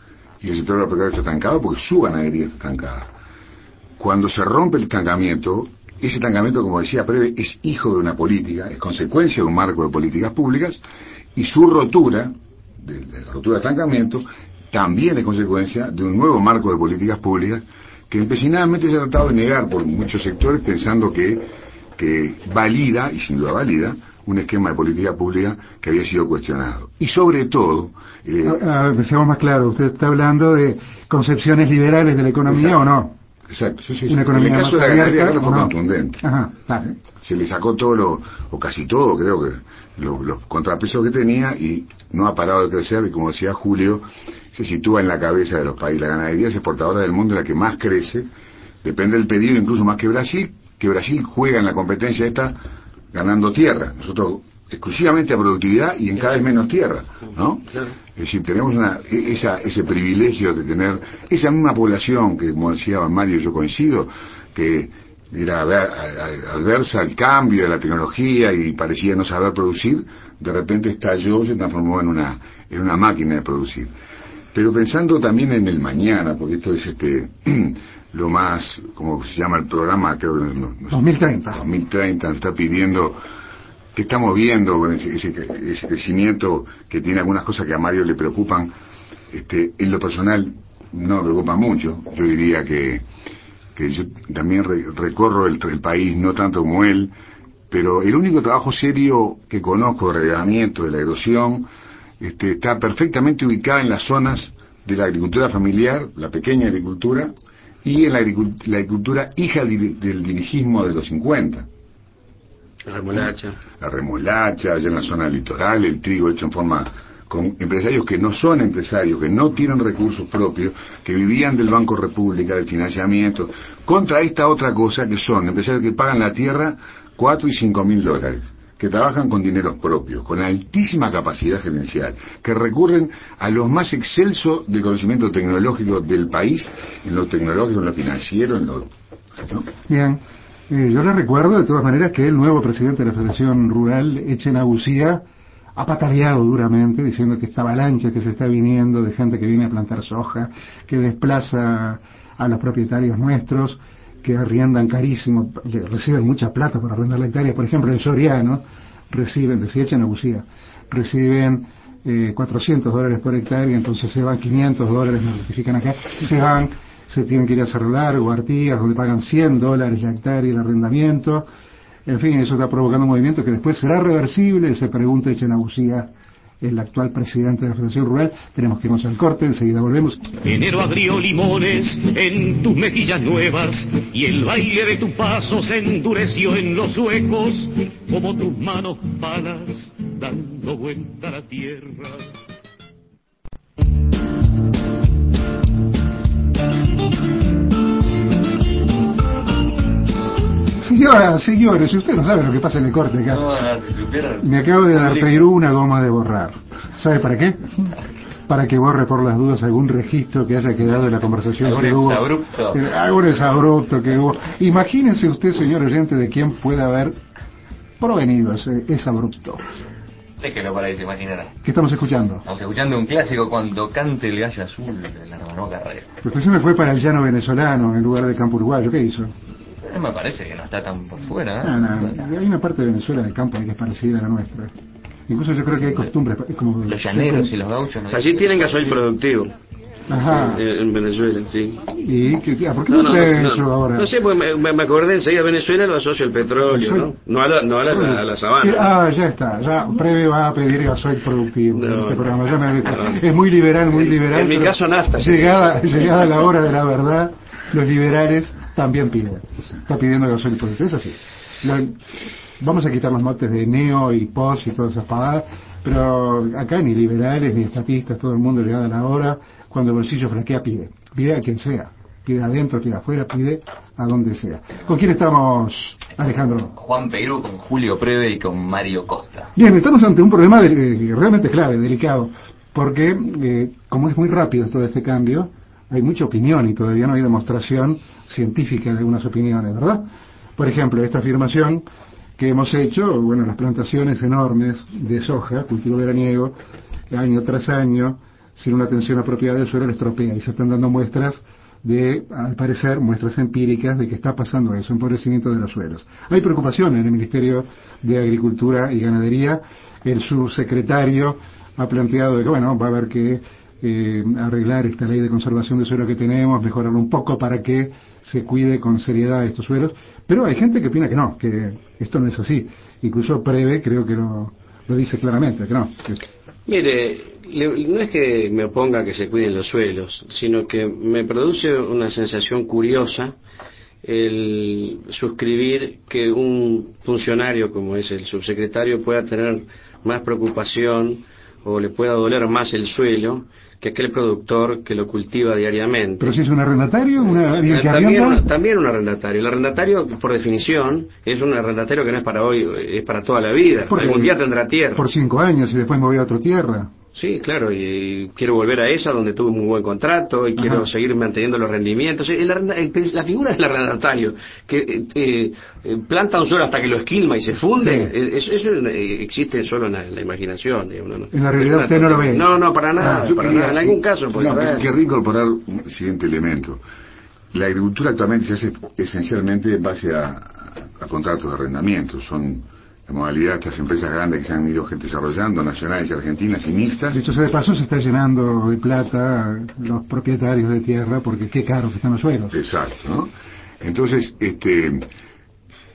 Y el sector agropecuario está estancado porque su ganadería está estancada. Cuando se rompe el estancamiento, ese estancamiento, como decía Preve, es hijo de una política, es consecuencia de un marco de políticas públicas, y su rotura, de, de la rotura de estancamiento, también es consecuencia de un nuevo marco de políticas públicas que empecinadamente se ha tratado de negar por muchos sectores, pensando que, que valida, y sin duda valida, un esquema de política pública que había sido cuestionado. Y sobre todo... Eh, a, a ver, seamos más claros, usted está hablando de concepciones liberales de la economía. Exacto. ¿O no? Exacto, sí, sí, Una sí. economía En el caso más de la ganadería abierta, fue ¿o no? contundente. Ajá, está. Se le sacó todo lo, o casi todo, creo que, lo- los contrapesos que tenía, y no ha parado de crecer, y como decía Julio, se sitúa en la cabeza de los países. La ganadería es exportadora del mundo, la que más crece, depende del pedido, incluso más que Brasil, que Brasil juega en la competencia esta ganando tierra. Nosotros exclusivamente a productividad y en cada vez menos tierra, ¿no? Claro. Es decir, tenemos una, esa, ese privilegio de tener esa misma población que, como decía Mario, yo coincido, que era adversa al cambio de la tecnología y parecía no saber producir, de repente estalló, se transformó en una, en una máquina de producir. Pero pensando también en el mañana, porque esto es este lo más, como se llama el programa, creo que no, no, dos mil treinta. dos mil treinta, nos está pidiendo, que estamos viendo con ese, ese, ese crecimiento que tiene algunas cosas que a Mario le preocupan. Este, en lo personal no me preocupa mucho. Yo diría que, que yo también re, recorro el, el país, no tanto como él, pero el único trabajo serio que conozco de reglamento de la erosión este, está perfectamente ubicado en las zonas de la agricultura familiar, la pequeña agricultura, y en la, agricult la agricultura hija del, del dirigismo de los cincuenta. La remolacha. La remolacha, allá en la zona litoral, el trigo hecho en forma con empresarios que no son empresarios, que no tienen recursos propios, que vivían del Banco República, del financiamiento, contra esta otra cosa que son empresarios que pagan la tierra cuatro y cinco mil dólares, que trabajan con dineros propios, con altísima capacidad gerencial, que recurren a los más excelsos del conocimiento tecnológico del país, en lo tecnológico, en lo financiero, en lo... ¿no? Bien. Eh, yo le recuerdo de todas maneras que el nuevo presidente de la Federación Rural, Echenagusía, ha pataleado duramente diciendo que esta avalancha que se está viniendo de gente que viene a plantar soja, que desplaza a los propietarios nuestros, que arriendan carísimo, reciben mucha plata por arrendar la hectárea. Por ejemplo, en Soriano reciben, decía Echenagusía, reciben eh, cuatrocientos dólares por hectárea, entonces se van quinientos dólares, me notifican acá, se van, se tienen que ir a Cerro Largo, Artigas, donde pagan cien dólares la hectárea el arrendamiento. En fin, eso está provocando un movimiento que después será reversible, se pregunta Echenagusía, el actual presidente de la Federación Rural. Tenemos que irnos al corte, enseguida volvemos. Enero agrió limones en tus mejillas nuevas y el baile de tu paso se endureció en los huecos como tus manos palas dando vuelta a la tierra. Señoras, señores, si usted no sabe lo que pasa en el corte acá. No, no, si supiera. Me acabo de dar Perú una goma de borrar. ¿Sabe para qué? Para que borre por las dudas algún registro que haya quedado en la conversación Algún que hubo. exabrupto. Eh, Algún exabrupto que hubo. Imagínese usted, señor oyente, de quién puede haber provenido ese exabrupto. Déjelo para ahí, se imaginará. ¿Qué estamos escuchando? Estamos escuchando un clásico, Cuando cante el gallo azul, de la Hermano Carrera. Usted se me fue para el llano venezolano en lugar de campo uruguayo. ¿Qué hizo? Eh, me parece que no está tan por fuera, ¿eh? No, no, hay una parte de Venezuela en el campo que es parecida a la nuestra. Incluso yo creo que hay costumbres como los llaneros y los gauchos, ¿no? Allí tienen gasoil productivo. Ajá. Sí, en Venezuela, sí. ¿Y qué, ah, por qué No, no, no, trae no, eso ahora? no sé, pues me, me acordé enseguida de Venezuela, lo asocio al petróleo, ¿no? No a la, no a la, a la sabana. Ah, ya está, ya Preve va a pedir gasoil productivo No, en este programa, ya me no. Es muy liberal, muy liberal. En mi pero caso, nafta. Llegada, llegada la hora de la verdad, los liberales también piden. Está pidiendo gasoil productivo, es así. Lo, vamos a quitar los motes de neo y pos y todas esas pavadas, pero acá ni liberales ni estatistas, todo el mundo llegada la hora, cuando el bolsillo flaquea pide. Pide a quien sea. Pide adentro, pide afuera, pide a donde sea. ¿Con quién estamos, Alejandro? Juan Perú con Julio Preve y con Mario Costa. Bien, estamos ante un problema de, eh, realmente clave, delicado, porque eh, como es muy rápido todo este cambio, hay mucha opinión y todavía no hay demostración científica de algunas opiniones, ¿verdad? Por ejemplo, esta afirmación que hemos hecho, bueno, las plantaciones enormes de soja, cultivo veraniego, año tras año, sin una atención apropiada del suelo, le estropea, y se están dando muestras de, al parecer, muestras empíricas de que está pasando eso, empobrecimiento de los suelos. Hay preocupación en el Ministerio de Agricultura y Ganadería. El subsecretario ha planteado de que, bueno, va a haber que eh, arreglar esta ley de conservación de suelo que tenemos, mejorarlo un poco para que se cuide con seriedad estos suelos, pero hay gente que opina que no, que esto no es así. Incluso Preve creo que lo, lo dice claramente, que no. Que... Mire, le, no es que me oponga a que se cuiden los suelos, sino que me produce una sensación curiosa el suscribir que un funcionario como es el subsecretario pueda tener más preocupación o le pueda doler más el suelo que aquel productor que lo cultiva diariamente. ¿Pero si es un arrendatario? Una, Eh, que también, arrienda? también un arrendatario. El arrendatario, por definición, es un arrendatario que no es para hoy, es para toda la vida. Porque algún día tendrá tierra. Por cinco años y después me voy a otra tierra. Sí, claro, y quiero volver a esa donde tuve un muy buen contrato y quiero Ajá. seguir manteniendo los rendimientos. El arrenda- el- la figura del arrendatario que eh, eh, planta un suelo hasta que lo esquilma y se funde, Sí. eh, eso, eso, eh, existe solo en la, en la imaginación. digamos, no, no. En la realidad Es una usted no lo ve. No, no, para nada, Ah, Yo para quería- nada. En algún caso puede no, haber. querría incorporar un siguiente elemento. La agricultura actualmente se hace esencialmente en base a, a contratos de arrendamiento. Son la modalidad de estas empresas grandes que se han ido desarrollando, nacionales y argentinas y mixtas. Dicho sea de paso, se está llenando de plata los propietarios de tierra porque qué caro que están los suelos. Exacto, ¿no? Entonces, este,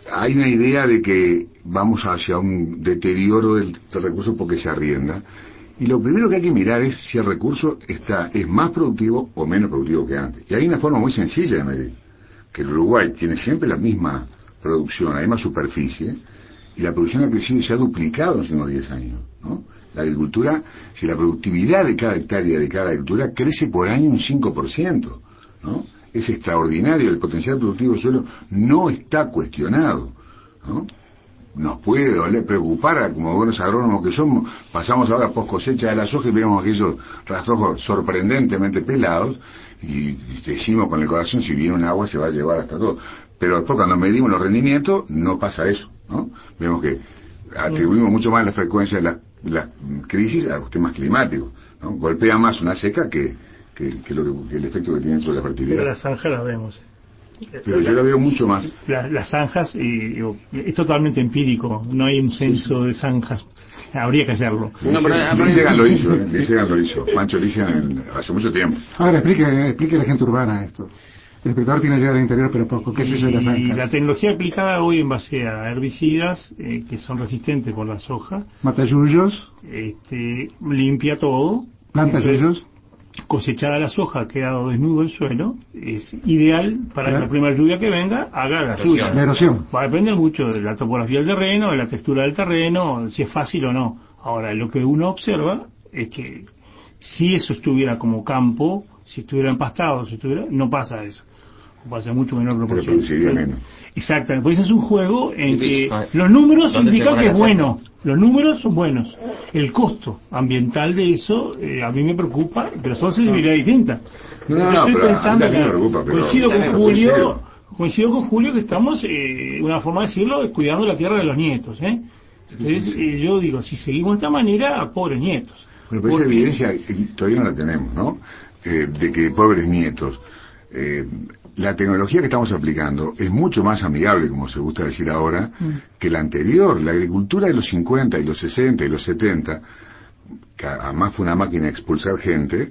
hay una idea de que vamos hacia un deterioro del, del recurso porque se arrienda. Y lo primero que hay que mirar es si el recurso está es más productivo o menos productivo que antes. Y hay una forma muy sencilla de medir, que el Uruguay tiene siempre la misma producción, la misma superficie, y la producción ha crecido y se ha duplicado en los últimos diez años, ¿no? La agricultura, si la productividad de cada hectárea de cada agricultura crece por año un cinco por ciento, ¿no? Es extraordinario, el potencial productivo del suelo no está cuestionado, ¿no? Nos puede doler, preocupar, como buenos agrónomos que somos, pasamos ahora post cosecha de la soja y vemos aquellos rastrojos sorprendentemente pelados y decimos con el corazón, si viene un agua se va a llevar hasta todo. Pero después cuando medimos los rendimientos no pasa eso, ¿no? Vemos que atribuimos mucho más la frecuencia de las la crisis a los temas climáticos, ¿no? Golpea más una seca que, que, que, lo que, que el efecto que tiene sobre la fertilidad. Pero las zanjas las vemos. Pero yo la veo mucho más. La, las zanjas, y, digo, es totalmente empírico, no hay un censo de zanjas, habría que hacerlo. No, pero Licegan lo hizo, ¿eh? Licegan lo hizo, Pancho Licegan hace mucho tiempo. Ahora explique, explique a la gente urbana esto. El espectador tiene que llegar al interior, pero poco. ¿Qué es eso de las zanjas? Y la tecnología aplicada hoy en base a herbicidas eh, que son resistentes con la soja. Matayuyos. Este, limpia todo. Plantayuyos. Cosechada la soja, ha quedado desnudo el suelo, es ideal para que la primera lluvia que venga haga la suya. La erosión. Va a depender mucho de la topografía del terreno, de la textura del terreno, si es fácil o no. Ahora, lo que uno observa es que si eso estuviera como campo, si estuviera empastado, si estuviera, no pasa eso. Pasa mucho menor proporción. Pero menos. Exactamente, pues es un juego en que los números indican que es bueno, los números son buenos. El costo ambiental de eso eh, a mí me preocupa, pero son sensibilidades distintas. No, no, Yo estoy pero pensando a mí me preocupa, pero coincido con pero Julio, coincido con Julio que estamos, eh, una forma de decirlo, cuidando la tierra de los nietos, ¿eh? Entonces eh, yo digo, si seguimos de esta manera, pobres nietos. Bueno, pero esa evidencia todavía no la tenemos, ¿no? Eh, de que pobres nietos. Eh, la tecnología que estamos aplicando es mucho más amigable, como se gusta decir ahora, mm. que la anterior. La agricultura de los cincuenta y los sesenta y los setenta, que además fue una máquina de expulsar gente,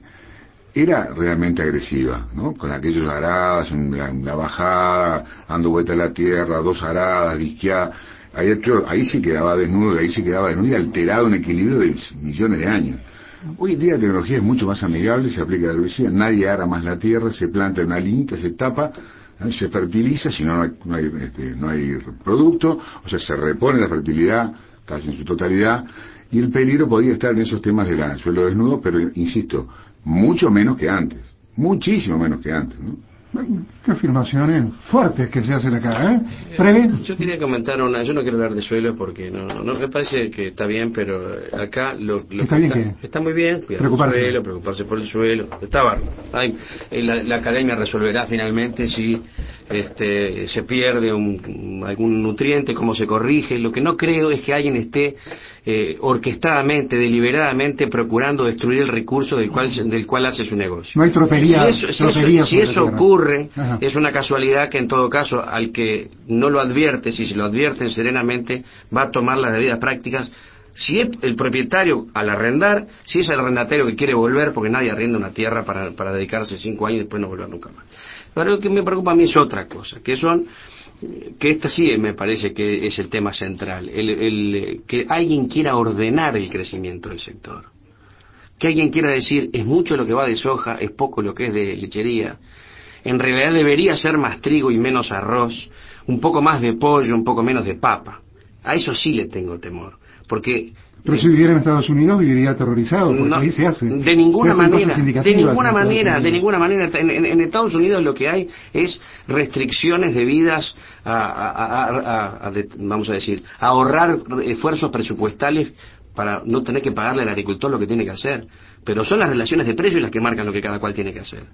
era realmente agresiva, ¿no? Con aquellos aradas, en la, en la bajada, dando vuelta a la tierra, dos aradas, disqueada. Ahí, ahí sí quedaba desnudo, ahí sí quedaba desnudo y alterado un equilibrio de millones de años. Hoy en día la tecnología es mucho más amigable, se aplica la herbicida, nadie ara más la tierra, se planta una linita, se tapa, ¿eh? Se fertiliza, si no no hay, no hay, este, no hay producto, o sea, se repone la fertilidad casi en su totalidad, y el peligro podría estar en esos temas del suelo desnudo, pero insisto, mucho menos que antes, muchísimo menos que antes, ¿no? Qué afirmaciones fuertes que se hacen acá, ¿eh? ¿Preve? Yo quería comentar una, yo no quiero hablar de suelo porque no, no, no me parece que está bien, pero acá lo, lo ¿Está bien qué? Está muy bien, cuidar el suelo, preocuparse por el suelo, está bárbaro. La, la academia resolverá finalmente si este, se pierde un, algún nutriente, cómo se corrige. Lo que no creo es que alguien esté eh, orquestadamente, deliberadamente procurando destruir el recurso del cual, del cual hace su negocio. No hay tropería. Si eso, si tropería eso, si eso ocurre, Ajá. Es una casualidad que en todo caso al que no lo advierte, si se lo advierten serenamente, va a tomar las debidas prácticas. Si es el propietario al arrendar, si es el arrendatario que quiere volver, porque nadie arrienda una tierra para, para dedicarse cinco años y después no volver nunca más. Pero lo que me preocupa a mí es otra cosa, que son, que esta sí me parece que es el tema central, el, el que alguien quiera ordenar el crecimiento del sector. Que alguien quiera decir, es mucho lo que va de soja, es poco lo que es de lechería. En realidad debería ser más trigo y menos arroz, un poco más de pollo, un poco menos de papa. A eso sí le tengo temor, porque... Pero si viviera en Estados Unidos viviría aterrorizado, porque no, ahí se hace. De ninguna manera, de ninguna manera, de ninguna manera. En, en, en Estados Unidos lo que hay es restricciones debidas a, a, a, a, a de, vamos a decir, a ahorrar esfuerzos presupuestales para no tener que pagarle al agricultor lo que tiene que hacer. Pero son las relaciones de precios las que marcan lo que cada cual tiene que hacer.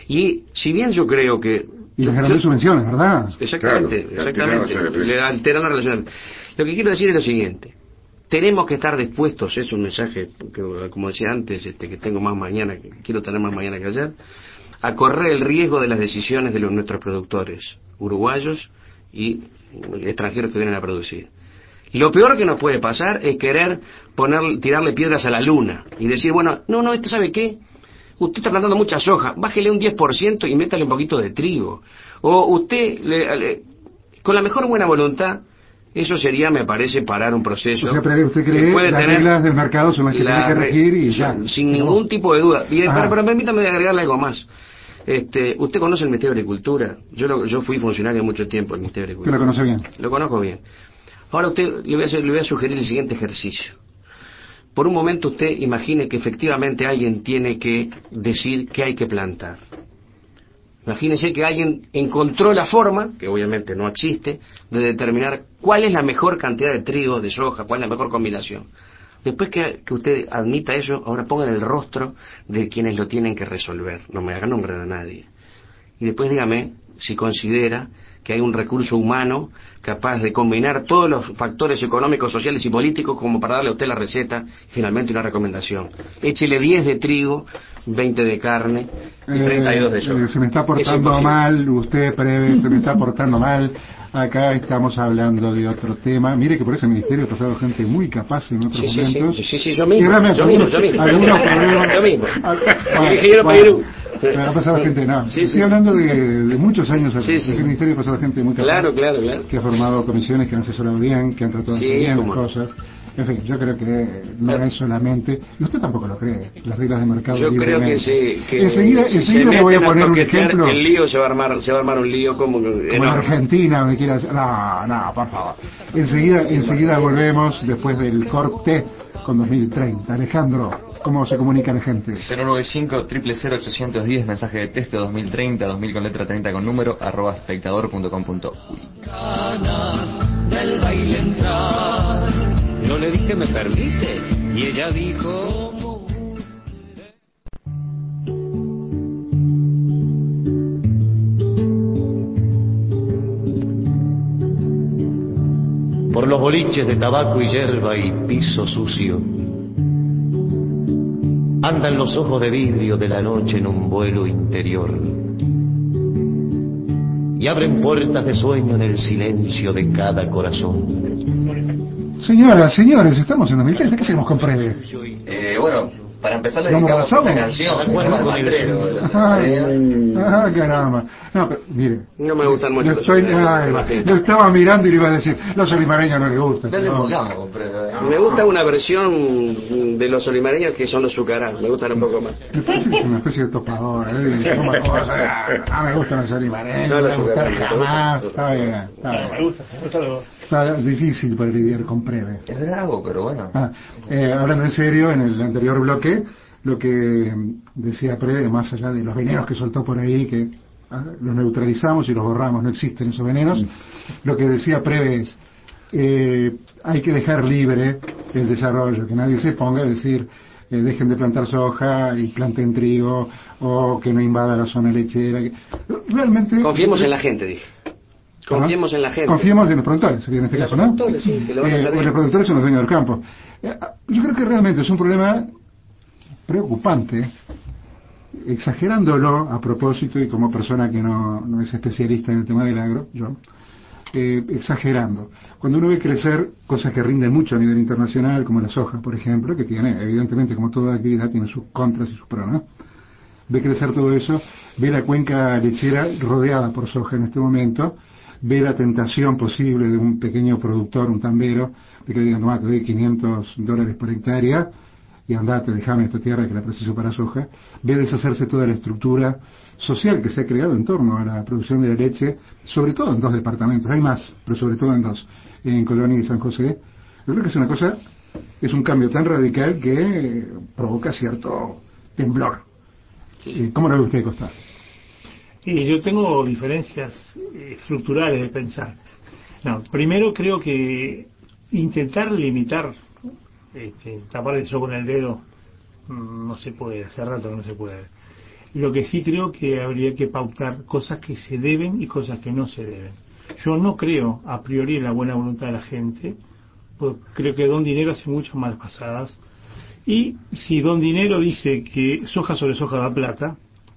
Y si bien yo creo que... Y las grandes subvenciones, ¿verdad? Exactamente, claro, exactamente. Le alteran las relaciones. Lo que quiero decir es lo siguiente. Tenemos que estar dispuestos, es un mensaje que, como decía antes, este, que tengo más mañana, que quiero tener más mañana que ayer, a correr el riesgo de las decisiones de los, nuestros productores, uruguayos y extranjeros que vienen a producir. Lo peor que nos puede pasar es querer poner, tirarle piedras a la luna y decir, bueno, no, no, ¿este sabe qué? Usted está plantando mucha soja, bájele un diez por ciento y métale un poquito de trigo. O usted, le, le, con la mejor buena voluntad, eso sería, me parece, parar un proceso. O sea, pero usted cree que las reglas del mercado son las que tiene que regir y ya. Sin ningún tipo de duda. Y, pero, pero permítame agregarle algo más. Este, ¿Usted conoce el Ministerio de Agricultura? Yo lo, yo fui funcionario mucho tiempo del Ministerio de Agricultura. ¿Usted lo conoce bien? Lo conozco bien. Ahora usted le voy, a hacer, le voy a sugerir el siguiente ejercicio. Por un momento usted imagine que efectivamente alguien tiene que decir qué hay que plantar. Imagínese que alguien encontró la forma, que obviamente no existe, de determinar cuál es la mejor cantidad de trigo, de soja, cuál es la mejor combinación. Después que, que usted admita eso, ahora pongan el rostro de quienes lo tienen que resolver. No me hagan nombrar a nadie. Y después dígame si considera que hay un recurso humano capaz de combinar todos los factores económicos, sociales y políticos como para darle a usted la receta y finalmente una recomendación. Échele diez de trigo, veinte de carne y treinta y dos de soja. Eh, se me está portando mal, usted Preve, se me está portando mal. Acá estamos hablando de otro tema. Mire que por ese ministerio ha pasado gente muy capaz en otros sí, momentos. Sí, sí, sí, sí, yo mismo, yo mismo, yo mismo. Algunos problemas. Yo mismo. Bueno, ingeniero bueno, Perú. Pero ha pasado gente, no. Sí, Estoy sí. hablando de, de muchos años atrás. Sí, sí. En ese ministerio ha pasado gente muy capaz. Claro, claro, claro. Que ha formado comisiones que han asesorado bien, que han tratado de Sí, hacer bien las cómo. cosas. En fin, yo creo que no es solamente, y usted tampoco lo cree, las reglas de mercado. Yo creo que, sí, que enseguida, si enseguida se le voy a meten poner un toquetear, ejemplo. el lío se va a armar, se va a armar un lío como, como en enorme. Argentina, me quiere hacer, no, no, por favor. Enseguida, enseguida volvemos después del corte con dos mil treinta. Alejandro, ¿cómo se comunica la gente? cero nueve cinco, cero cero cero, ochocientos diez, mensaje de texto dos mil treinta, dos mil con letra treinta con número, arroba espectador punto com punto uy. Del baile entrar. Yo le dije, ¿me permite? Y ella dijo... Por los boliches de tabaco y hierba y piso sucio, andan los ojos de vidrio de la noche en un vuelo interior y abren puertas de sueño en el silencio de cada corazón. Señoras, señores, estamos en dos mil treinta, ¿qué hacemos con Preve? Eh, bueno, para empezar le ¿Vamos dedicamos avanzando? esta canción, bueno, al matrero. Ah, ah, caramba. No, pero, mire. No me gustan mucho Lo, los estoy, solimareños. ay, lo estaba mirando y le iba a decir, los solimareños no le gustan. No le No. pongamos, compré. Me gusta una versión de los solimareños que son los Zucará, me gustan un poco más. Me parece que es una especie de topador, ¿eh? Y toma cosas, ah, me gustan los solimareños, No, no los me gustan solimareños. jamás. Está bien, está bien. Me gusta, me gusta lo... Está difícil para lidiar con Preve. Es bravo, pero bueno. Ah, eh, hablando en serio, en el anterior bloque, lo que decía Preve, más allá de los venenos que soltó por ahí, que ah, los neutralizamos y los borramos, no existen esos venenos, lo que decía Preve es, eh, hay que dejar libre el desarrollo, que nadie se ponga a decir, eh, dejen de plantar soja y planten trigo, o que no invada la zona lechera. Que, realmente... Confiemos en la gente, dije. Confiemos ¿Ah? en la gente. Confiemos en los productores, sería en este En caso, los ¿no? productores, sí, que lo van a Eh, hacer pues bien. los productores son los dueños del campo. Eh, yo creo que realmente es un problema preocupante, exagerándolo a propósito y como persona que no, no es especialista en el tema del agro, yo, eh, exagerando. Cuando uno ve crecer cosas que rinden mucho a nivel internacional, como la soja, por ejemplo, que tiene, evidentemente, como toda actividad, tiene sus contras y sus pros, ¿no? Ve crecer todo eso, ve la cuenca lechera rodeada por soja en este momento, ve la tentación posible de un pequeño productor, un tambero, de que le digan, no, te doy quinientos dólares por hectárea, y andate, déjame esta tierra que la preciso para soja, ve deshacerse toda la estructura social que se ha creado en torno a la producción de la leche, sobre todo en dos departamentos, hay más, pero sobre todo en dos, en Colonia y San José. Yo creo que es una cosa, es un cambio tan radical que provoca cierto temblor. Sí. ¿Cómo lo ve usted, Costa? Y yo tengo diferencias eh, estructurales de pensar. No, primero creo que intentar limitar, este, tapar el sol con el dedo, no se puede, hace rato que no se puede. Lo que sí creo que habría que pautar cosas que se deben y cosas que no se deben. Yo no creo a priori en la buena voluntad de la gente, porque creo que Don Dinero hace muchas malas pasadas. Y si Don Dinero dice que soja sobre soja da plata,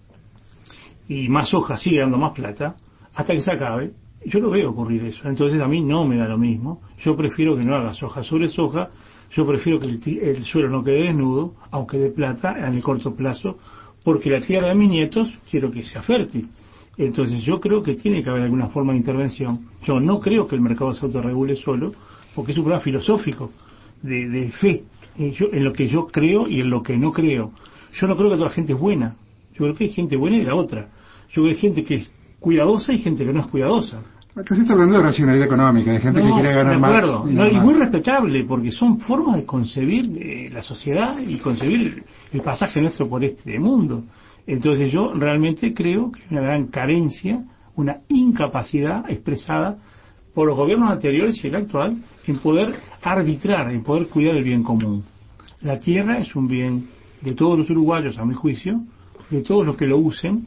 y más soja sigue dando más plata, hasta que se acabe, yo lo veo ocurrir eso. Entonces a mí no me da lo mismo. Yo prefiero que no haga soja sobre soja, yo prefiero que el, el suelo no quede desnudo, aunque de plata en el corto plazo, porque la tierra de mis nietos quiero que sea fértil. Entonces yo creo que tiene que haber alguna forma de intervención. Yo no creo que el mercado se autorregule solo, porque es un problema filosófico, de, de fe, en, yo, en lo que yo creo y en lo que no creo. Yo no creo que toda la gente es buena. Yo creo que hay gente buena y la otra. Yo creo que hay gente que es cuidadosa y gente que no es cuidadosa. Acá se está hablando de racionalidad económica, de gente no, que quiere ganar de acuerdo, más. Y, no, y más. muy respetable, porque son formas de concebir eh, la sociedad y concebir el pasaje nuestro por este mundo. Entonces yo realmente creo que hay una gran carencia, una incapacidad expresada por los gobiernos anteriores y el actual en poder arbitrar, en poder cuidar el bien común. La tierra es un bien de todos los uruguayos, a mi juicio, de todos los que lo usen.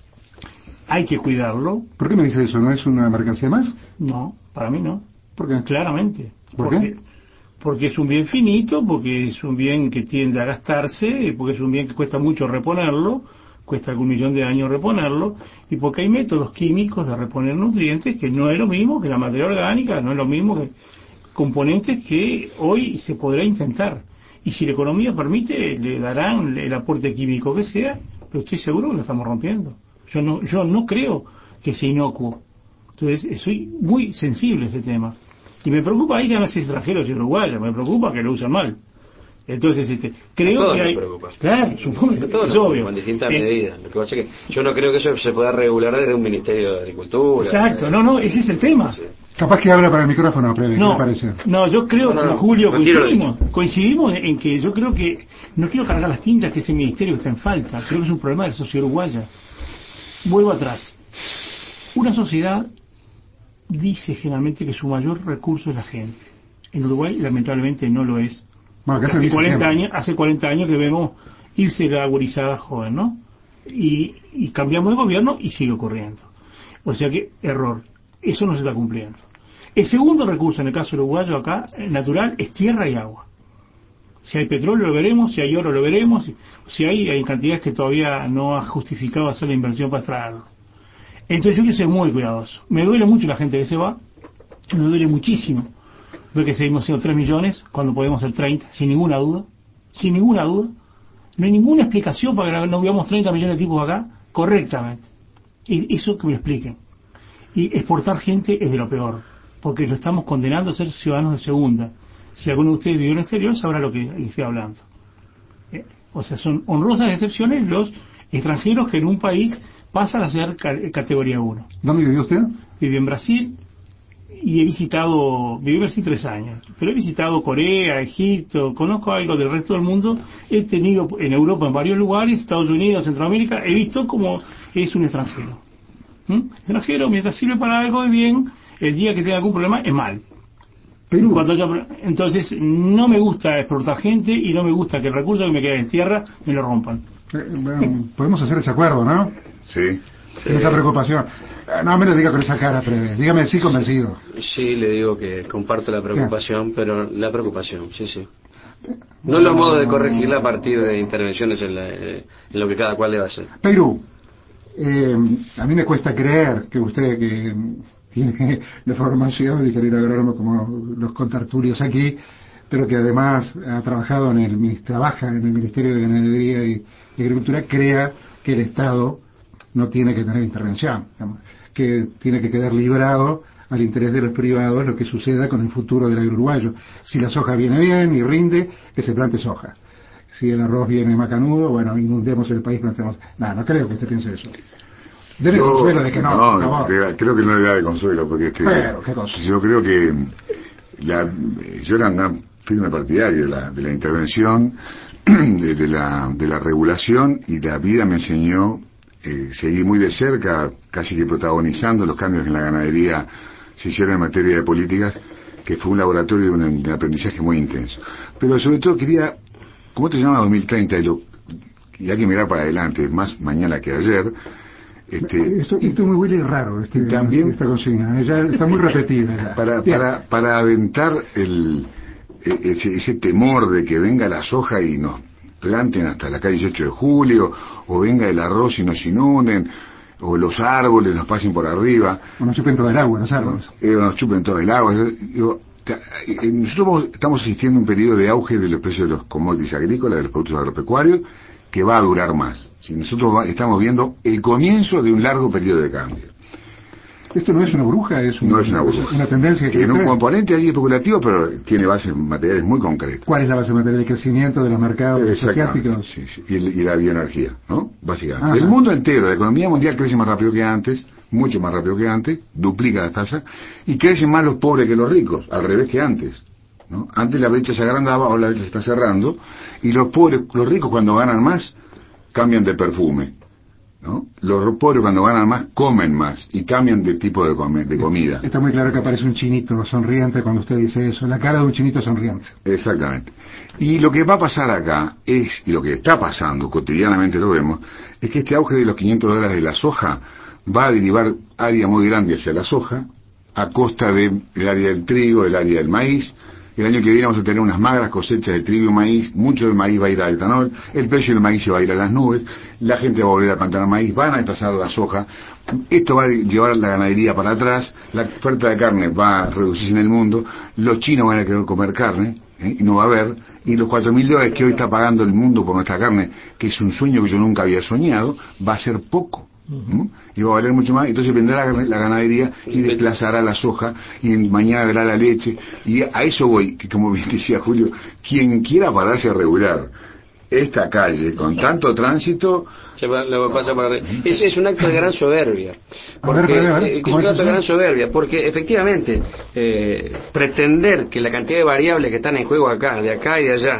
Hay que cuidarlo. ¿Por qué me dice eso? ¿No es una mercancía más? No, para mí no. ¿Por qué? Claramente. ¿Por porque, qué? Porque es un bien finito, porque es un bien que tiende a gastarse, porque es un bien que cuesta mucho reponerlo, cuesta algún millón de años reponerlo, y porque hay métodos químicos de reponer nutrientes que no es lo mismo que la materia orgánica, no es lo mismo que componentes que hoy se podrá intentar. Y si la economía permite, le darán el aporte químico que sea, pero estoy seguro que lo estamos rompiendo. Yo no, yo no creo que sea inocuo. Entonces, soy muy sensible a ese tema. Y me preocupa ahí ya no es extranjeros y uruguayos, me preocupa que lo usen mal. Entonces, este, creo que hay... Claro, supongo que es obvio. Con distintas eh, medidas. Lo que pasa es que yo no creo que eso se pueda regular desde un Ministerio de Agricultura. Exacto, no, no, ese es el tema. Sí. Capaz que habla para el micrófono, Preve, No, ¿qué le parece? no, yo creo, No, no, como no, Julio, retiro lo coincidimos, coincidimos en que yo creo que, no quiero cargar las tintas que ese ministerio está en falta, creo que es un problema de la sociedad uruguaya. Vuelvo atrás. Una sociedad dice generalmente que su mayor recurso es la gente. En Uruguay, lamentablemente, no lo es. Bueno, acá se Hace dice cuarenta siempre. años, hace cuarenta años que vemos irse la gurizada joven, ¿no? Y, y cambiamos de gobierno y sigue ocurriendo. O sea que, error. Eso no se está cumpliendo. El segundo recurso, en el caso uruguayo acá, natural, es tierra y agua. Si hay petróleo lo veremos, si hay oro lo veremos, si hay, hay cantidades que todavía no ha justificado hacer la inversión para extraerlo. Entonces yo quiero ser muy cuidadoso. Me duele mucho la gente que se va, me duele muchísimo ver que seguimos siendo tres millones cuando podemos ser treinta, sin ninguna duda, sin ninguna duda. No hay ninguna explicación para que no veamos treinta millones de tipos acá correctamente. Y eso que me lo expliquen. Y exportar gente es de lo peor, porque lo estamos condenando a ser ciudadanos de segunda. Si alguno de ustedes vivió en el exterior, sabrá lo que estoy hablando. Eh, o sea, son honrosas excepciones los extranjeros que en un país pasan a ser ca categoría uno. ¿Dónde vivió usted? Viví en Brasil y he visitado, viví en Brasil tres años, pero he visitado Corea, Egipto, conozco algo del resto del mundo, he tenido en Europa en varios lugares, Estados Unidos, Centroamérica, he visto cómo es un extranjero. ¿Mm? Extranjero, mientras sirve para algo de bien, el día que tenga algún problema es mal. Perú. Cuando yo, entonces no me gusta explotar gente y no me gusta que el recurso que me quede en tierra me lo rompan. Eh, bueno, podemos hacer ese acuerdo, ¿no? Sí. En esa preocupación. Ah, no me lo diga con esa cara, Preve. Dígame sí convencido. Sí, le digo que comparto la preocupación, pero la preocupación, sí, sí. No los modos de corregirla a partir de intervenciones en, la, en lo que cada cual debe hacer. Perú. Eh, a mí me cuesta creer que usted, que tiene la formación de ingeniero agrónomo como los contertulios aquí, pero que además ha trabajado en el trabaja en el Ministerio de Ganadería y, y Agricultura, crea que el Estado no tiene que tener intervención, digamos, que tiene que quedar librado al interés de los privados lo que suceda con el futuro del agro uruguayo. Si la soja viene bien y rinde, que se plante soja. Si el arroz viene macanudo, bueno, inundemos el país, plantemos... No, no creo que usted piense eso. Debe Yo, consuelo de que no, no por favor. creo, creo que no le da de consuelo, porque este, Pero, ¿qué cosa? yo creo que la, yo era una firme partidario de la, de la intervención, de, de, la, de la regulación, y la vida me enseñó, eh, seguí muy de cerca, casi que protagonizando los cambios en la ganadería se hicieron en materia de políticas, que fue un laboratorio de un, de un aprendizaje muy intenso. Pero sobre todo quería, ¿cómo te llamas dos mil treinta? Y, lo, y hay que mirar para adelante, más mañana que ayer. Este, esto, esto es muy Willy raro, este, también, esta consigna, ya está muy repetida. Ya. Para, para, para aventar el, ese, ese temor de que venga la soja y nos planten hasta la calle dieciocho de julio, o venga el arroz y nos inunden, o los árboles nos pasen por arriba. O nos chupen todo el agua, los árboles. Eh, o nos chupen todo el agua. Digo, nosotros estamos asistiendo a un periodo de auge de los precios de los commodities agrícolas, de los productos agropecuarios, que va a durar más. Si nosotros va, estamos viendo el comienzo de un largo periodo de cambio. Esto no es una bruja, es, un, no es una, bruja. una tendencia que tiene un componente ahí especulativo, pero tiene bases materiales muy concretas. ¿Cuál es la base material? El crecimiento de los mercados asiáticos. Sí, sí. Y, el, y la bioenergía, ¿no? Básicamente. Ajá. El mundo entero, la economía mundial crece más rápido que antes, mucho más rápido que antes, duplica las tasas, y crecen más los pobres que los ricos, al revés que antes, ¿no? Antes la brecha se agrandaba, ahora la brecha se está cerrando, y los pobres, los ricos cuando ganan más, cambian de perfume, ¿no? Los pobres cuando ganan más comen más y cambian de tipo de, come, de comida. Está muy claro que aparece un chinito sonriente cuando usted dice eso, la cara de un chinito sonriente. Exactamente. Y lo que va a pasar acá es, y lo que está pasando cotidianamente lo vemos, es que este auge de los quinientos dólares de la soja va a derivar área muy grande hacia la soja a costa del área del trigo, del área del maíz. El año que viene vamos a tener unas magras cosechas de trigo y maíz, mucho del maíz va a ir al etanol, el precio del maíz se va a ir a las nubes, la gente va a volver a plantar maíz, van a desplazar la soja, esto va a llevar la ganadería para atrás, la oferta de carne va a reducirse en el mundo, los chinos van a querer comer carne, ¿eh? y no va a haber, y los cuatro mil dólares que hoy está pagando el mundo por nuestra carne, que es un sueño que yo nunca había soñado, va a ser poco. ¿Mm? Y va a valer mucho más, entonces vendrá la, la ganadería y desplazará la soja y mañana verá la leche, y a eso voy, que como bien decía Julio, quien quiera pararse a regular esta calle con tanto tránsito se va, lo pasa para... es, es un acto de gran soberbia porque, ver, ver, eh, es un acto de gran soberbia porque efectivamente eh, pretender que la cantidad de variables que están en juego acá, de acá y de allá,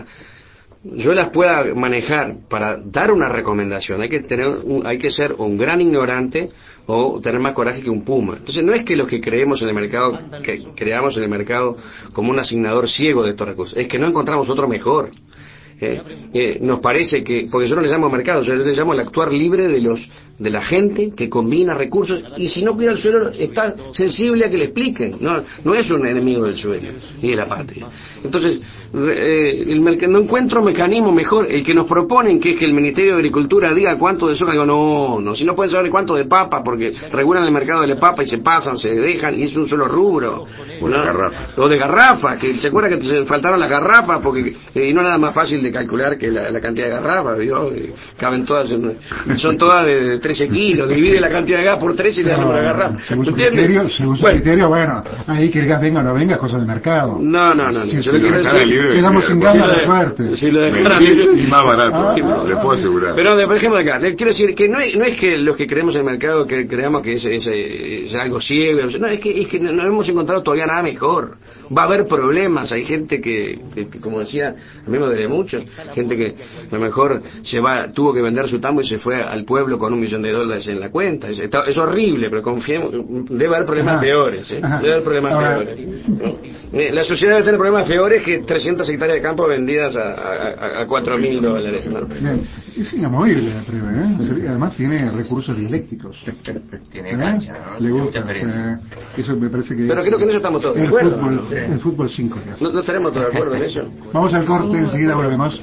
yo las pueda manejar para dar una recomendación, hay que tener un, hay que ser un gran ignorante o tener más coraje que un puma. Entonces no es que los que creemos en el mercado, que creamos en el mercado como un asignador ciego de estos recursos, es que no encontramos otro mejor. Eh, eh, nos parece que, porque yo no le llamo mercado, yo le llamo el actuar libre de los de la gente que combina recursos, y si no cuida el suelo está sensible a que le expliquen, no, no es un enemigo del suelo ni de la patria. Entonces eh, el no encuentro mecanismo mejor el que nos proponen, que es que el Ministerio de Agricultura diga cuánto de soja. Digo, no, no, si no pueden saber cuánto de papa porque regulan el mercado de la papa y se pasan, se dejan y es un solo rubro, o ¿no? de garrafa, o de garrafa, que se acuerda que se faltaron las garrafas porque eh, no nada más fácil de calcular que la, la cantidad de garrafas, ¿vio? Caben todas, son todas de trece kilos, divide la cantidad de gas por tres y le dan una garrafa. Según su criterio, según su bueno, criterio, bueno, ahí que el gas venga o no venga es cosa de mercado. No, no, no. Si, no. si lo decir, quedamos sin gas si de suerte. Si lo dejaran libre. Y más barato, ah, ah, le puedo asegurar. Pero dejemos de acá. Le quiero decir que no es, no es que los que creemos en el mercado que creamos que es, es, es algo ciego. No, es que, es que no hemos encontrado todavía nada mejor. Va a haber problemas. Hay gente que, que, que como decía, a mí me duele mucho, gente que a lo mejor se va, tuvo que vender su tambo y se fue al pueblo con un millón de dólares en la cuenta. Es, está, es horrible, pero confiemos, debe haber problemas ajá, peores, ¿eh? Debe haber problemas ajá. peores, ¿no? La sociedad debe tener problemas peores que trescientas hectáreas de campo vendidas a, a, a cuatro mil dólares, ¿no? Es inamovible la prueba, ¿eh? Además tiene recursos dialécticos. Tiene ¿eh? cancha, ¿no? Le gusta, o sea, eso me parece que pero es, creo que en eso estamos todos de el acuerdo, fútbol, ¿no? El fútbol cinco. ¿No, no estaremos todos de acuerdo en eso? Vamos al corte, enseguida volvemos.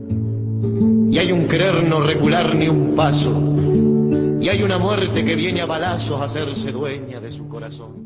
Y hay un querer no regular ni un paso, y hay una muerte que viene a balazos a hacerse dueña de su corazón.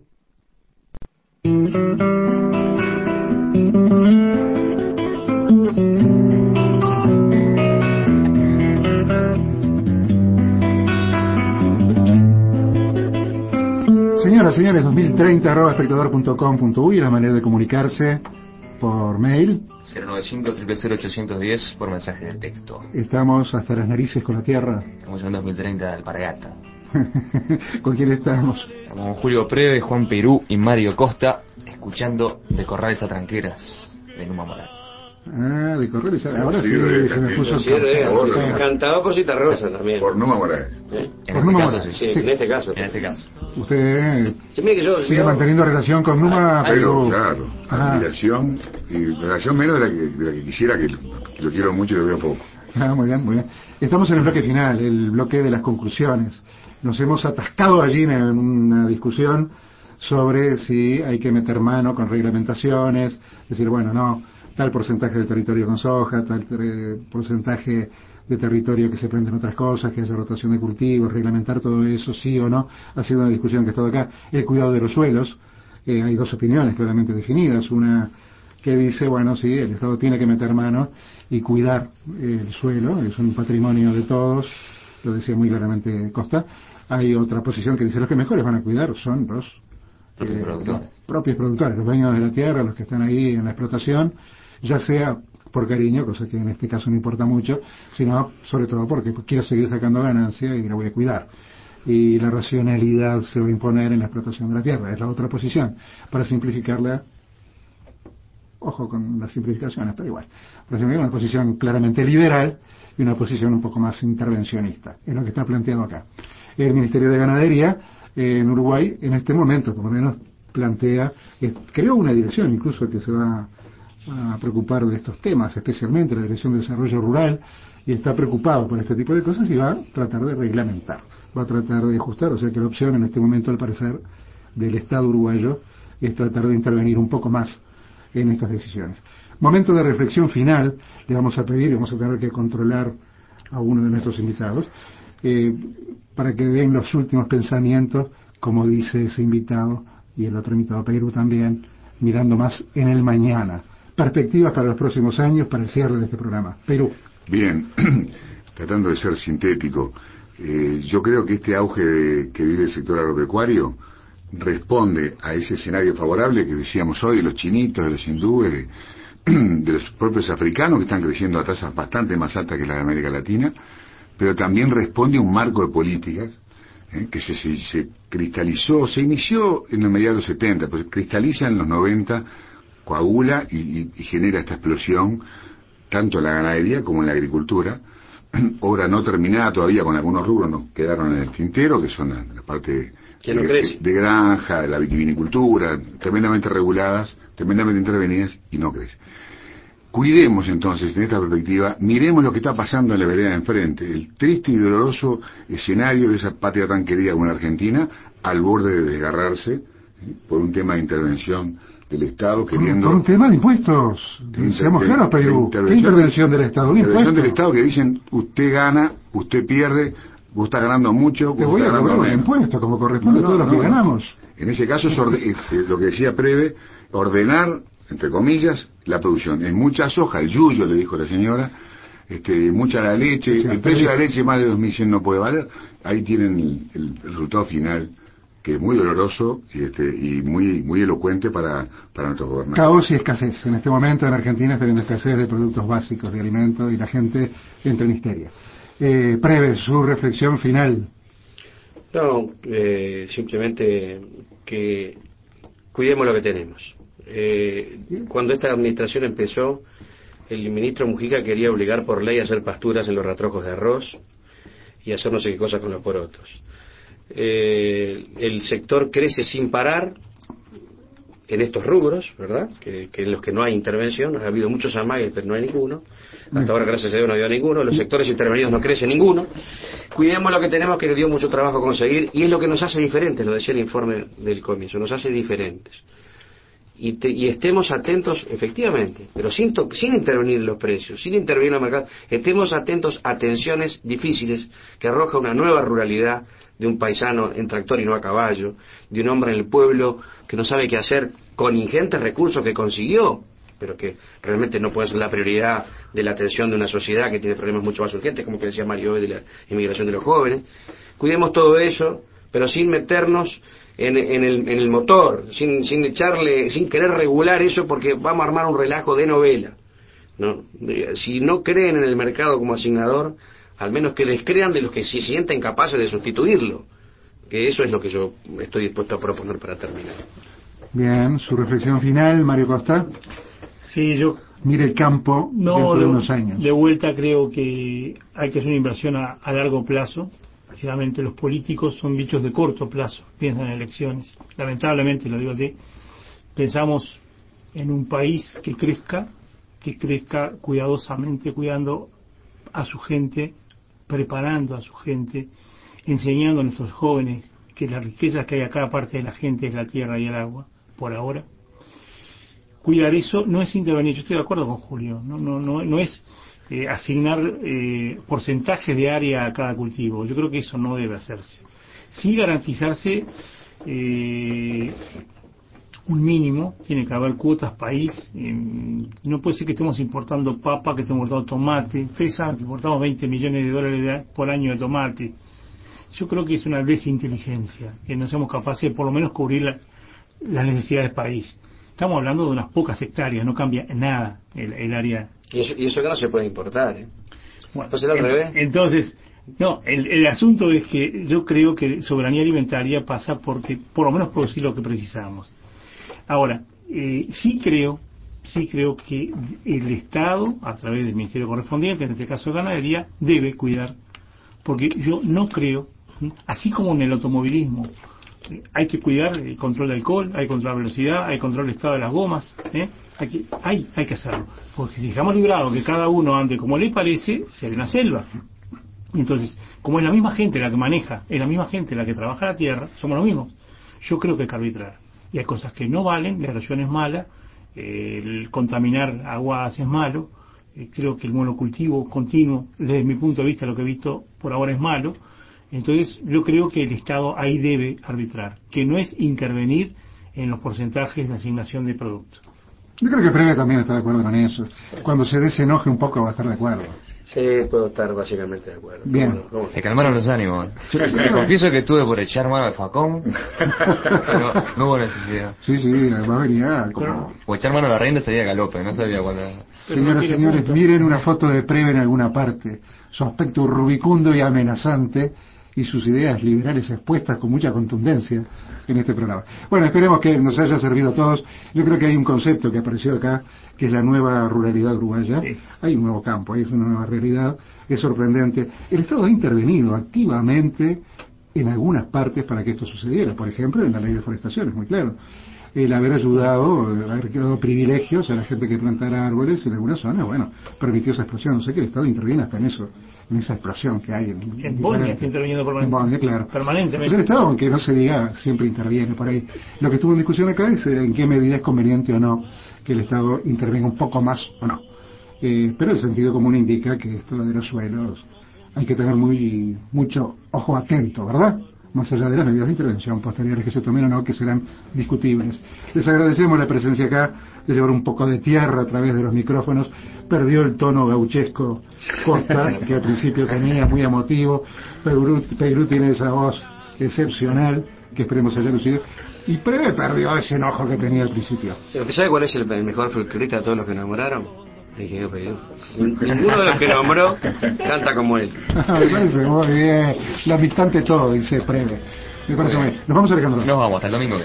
Señoras, señores, dos mil treinta arroba espectador punto com punto uy, la manera de comunicarse por mail. cero noventa y cinco, cero cero ochocientos diez por mensaje de texto. Estamos hasta las narices con la tierra. Estamos en dos mil treinta de Alpargata. ¿Con quién estamos? Estamos con Julio Preve, Juan Perú y Mario Costa, escuchando De Corrales a Tranqueras, de Numa Moral. Ah, de Corrales. Ahora sí, sí se me puso sí, encantado por Cita Rosa también. Por Numa Moral. ¿Eh? En por este Numa caso, Moral. sí. Sí, sí, en este caso. En este caso. Usted sí, mire que yo, sigue yo... manteniendo relación con Numa, pero, pero... claro, ah. admiración, y relación menos de la que, de la que quisiera, que lo, que lo quiero mucho y lo veo poco. Ah, muy bien, muy bien. Estamos en el bloque final, el bloque de las conclusiones. Nos hemos atascado allí en una discusión sobre si hay que meter mano con reglamentaciones, decir, bueno, no, tal porcentaje de territorio con soja, tal eh, porcentaje de territorio que se prenden otras cosas, que haya rotación de cultivos, reglamentar todo eso, sí o no. Ha sido una discusión que ha estado acá. El cuidado de los suelos, eh, hay dos opiniones claramente definidas, una que dice, bueno, sí, el Estado tiene que meter mano y cuidar el suelo, es un patrimonio de todos, lo decía muy claramente Costa. Hay otra posición que dice, los que mejores van a cuidar son los propios, eh, productores. los propios productores, los dueños de la tierra, los que están ahí en la explotación, ya sea por cariño, cosa que en este caso no importa mucho, sino sobre todo porque quiero seguir sacando ganancia y la voy a cuidar. Y la racionalidad se va a imponer en la explotación de la tierra, es la otra posición. Para simplificarla, ojo con las simplificaciones, pero igual, por ejemplo, una posición claramente liberal y una posición un poco más intervencionista, es lo que está planteado acá. El Ministerio de Ganadería eh, en Uruguay, en este momento, por lo menos, plantea, eh, creó una dirección incluso que se va a preocupar de estos temas, especialmente la Dirección de Desarrollo Rural, y está preocupado por este tipo de cosas y va a tratar de reglamentar, va a tratar de ajustar, o sea que la opción en este momento, al parecer, del Estado uruguayo es tratar de intervenir un poco más en estas decisiones. Momento de reflexión final, le vamos a pedir, vamos a tener que controlar a uno de nuestros invitados, eh, para que den los últimos pensamientos, como dice ese invitado, y el otro invitado Perú también, mirando más en el mañana. Perspectivas para los próximos años, para el cierre de este programa. Perú. Bien, tratando de ser sintético, eh, yo creo que este auge de, que vive el sector agropecuario responde a ese escenario favorable que decíamos hoy, de los chinitos, de los hindúes, de, de los propios africanos que están creciendo a tasas bastante más altas que las de América Latina, pero también responde a un marco de políticas eh, que se, se, se cristalizó, se inició en los mediados de los setenta, pero se cristaliza en los noventa, coagula y, y, y genera esta explosión tanto en la ganadería como en la agricultura, obra no terminada todavía, con algunos rubros nos quedaron en el tintero, que son la, la parte que no de, crece. de, de granja, de la vitivinicultura, tremendamente reguladas, tremendamente intervenidas y no crece. Cuidemos entonces, en esta perspectiva, miremos lo que está pasando en la vereda de enfrente, el triste y doloroso escenario de esa patria tan querida como la Argentina, al borde de desgarrarse ¿eh? por un tema de intervención del Estado queriendo... Por un tema de impuestos, de, seamos de, claros, Perú. de ¿Qué intervención del Estado? ¿Un intervención impuesto? del Estado que dicen, usted gana, usted pierde, vos estás ganando mucho, Te vos voy a estás cobrar ganando un menos. impuesto, como corresponde No, a no, todo lo no, que no. ganamos. En ese caso es orde- es lo que decía Preve, ordenar, entre comillas, la producción. En mucha soja, el yuyo, le dijo la señora, este, mucha la leche, Sí, sí, el precio de la pero- leche más de dos mil cien no puede valer. Ahí tienen el, el resultado final, que es muy doloroso y, este, y muy muy elocuente para, para nuestros gobernantes. Caos y escasez. En este momento en Argentina está habiendo escasez de productos básicos, de alimentos, y la gente entra en histeria. Eh, Preve, su reflexión final. No, eh, simplemente que cuidemos lo que tenemos. Eh, cuando esta administración empezó, el ministro Mujica quería obligar por ley a hacer pasturas en los rastrojos de arroz y hacer no sé qué cosas con los porotos. Eh, el sector crece sin parar en estos rubros, ¿verdad? Que, que en los que no hay intervención. Ha habido muchos amagues, pero no hay ninguno. Hasta ahora, gracias a Dios, no ha habido ninguno. Los sectores intervenidos no crece ninguno. Cuidemos lo que tenemos, que dio mucho trabajo conseguir, y es lo que nos hace diferentes, lo decía el informe del comienzo, nos hace diferentes. Y, te, y estemos atentos, efectivamente, pero sin, to, sin intervenir en los precios, sin intervenir en el mercado, estemos atentos a tensiones difíciles que arroja una nueva ruralidad de un paisano en tractor y no a caballo, de un hombre en el pueblo que no sabe qué hacer con ingentes recursos que consiguió, pero que realmente no puede ser la prioridad de la atención de una sociedad que tiene problemas mucho más urgentes, como que decía Mario hoy, de la inmigración de los jóvenes. Cuidemos todo eso, pero sin meternos en, en, el, en el motor, sin, sin echarle, sin querer regular eso, porque vamos a armar un relajo de novela, ¿no? Si no creen en el mercado como asignador, al menos que descrean de los que se sienten capaces de sustituirlo, que eso es lo que yo estoy dispuesto a proponer para terminar. Bien, su reflexión final, Mario Costa. Sí, yo Mire el campo no, dentro de de, unos años. de vuelta creo que hay que hacer una inversión a, a largo plazo. Generalmente los políticos son bichos de corto plazo, piensan en elecciones. Lamentablemente, lo digo así, pensamos en un país que crezca, que crezca cuidadosamente, cuidando a su gente, preparando a su gente, enseñando a nuestros jóvenes que las riquezas que hay a cada parte de la gente es la tierra y el agua, por ahora. Cuidar eso no es intervenir, yo estoy de acuerdo con Julio, no, no, no, no es eh, asignar eh, porcentajes de área a cada cultivo, yo creo que eso no debe hacerse. Sí garantizarse eh, un mínimo, tiene que haber cuotas país, eh, no puede ser que estemos importando papa, que estemos importando tomate. Ustedes saben que importamos veinte millones de dólares de, por año de tomate. Yo creo que es una desinteligencia, que no seamos capaces de por lo menos cubrir la, las necesidades del país. Estamos hablando de unas pocas hectáreas, no cambia nada el, el área. Y eso, y eso que no se puede importar, ¿eh? Bueno, ¿No será al en, revés? Entonces, no, el, el asunto es que yo creo que soberanía alimentaria pasa porque por lo menos producir lo que precisamos. Ahora, eh, sí creo, sí creo que el Estado, a través del Ministerio correspondiente, en este caso de Ganadería, debe cuidar, porque yo no creo, así como en el automovilismo, eh, hay que cuidar el control de alcohol, hay que controlar velocidad, hay que controlar el estado de las gomas, ¿eh? hay, que, hay, hay que hacerlo, porque si dejamos librado que cada uno ande como le parece, será una selva. Entonces, como es la misma gente la que maneja, es la misma gente la que trabaja la tierra, somos los mismos. Yo creo que hay que arbitrar. Y hay cosas que no valen, la erosión es mala, eh, el contaminar aguas es malo, eh, creo que el monocultivo continuo, desde mi punto de vista, lo que he visto por ahora es malo. Entonces, yo creo que el Estado ahí debe arbitrar, que no es intervenir en los porcentajes de asignación de productos. Yo creo que Preve también está de acuerdo con eso. Cuando se desenoje un poco va a estar de acuerdo. Sí, puedo estar básicamente de acuerdo. Bien. ¿Cómo no? ¿Cómo no? Se calmaron los ánimos. Yo les confieso que estuve por echar mano al Facón, pero no hubo necesidad. Sí, sí, además venía como... O echar mano a la reina salía galope, no sabía cuándo. Señoras y señores, miren una foto de Preve en alguna parte. Su aspecto rubicundo y amenazante y sus ideas liberales expuestas con mucha contundencia en este programa. Bueno, esperemos que nos haya servido a todos. Yo creo que hay un concepto que apareció acá, que es la nueva ruralidad uruguaya. Sí. Hay un nuevo campo, hay una nueva realidad, es sorprendente. El Estado ha intervenido activamente en algunas partes para que esto sucediera. Por ejemplo, en la ley de forestación, es muy claro. El haber ayudado, el haber dado privilegios a la gente que plantara árboles en algunas zonas, bueno, permitió esa explosión. No sé que el Estado interviene hasta en eso, en esa explosión que hay. En, en Bonia está interviniendo permanentemente. En Bonia, claro. Permanentemente. Pues el Estado, aunque no se diga, siempre interviene por ahí. Lo que estuvo en discusión acá es en qué medida es conveniente o no que el Estado intervenga un poco más o no. Eh, pero el sentido común indica que esto de los suelos hay que tener muy mucho ojo atento, ¿verdad? Más allá de las medidas de intervención posteriores que se tomen o no, que serán discutibles. Les agradecemos la presencia acá, de llevar un poco de tierra a través de los micrófonos. Perdió el tono gauchesco Costa, que al principio tenía, muy emotivo. Peirú tiene esa voz excepcional, que esperemos haya lucido. Y Preve perdió ese enojo que tenía al principio. Sí, ¿usted sabe cuál es el, el mejor folclorista de todos los que nombraron? Ninguno de los que nombró canta como él. Me parece muy bien. Lo obstante todo, dice Preve. Me parece muy bien. Nos vamos, Alejandro. Nos vamos, hasta el domingo.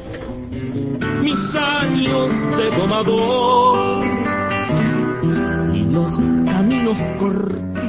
Mis años de domador y los caminos cortos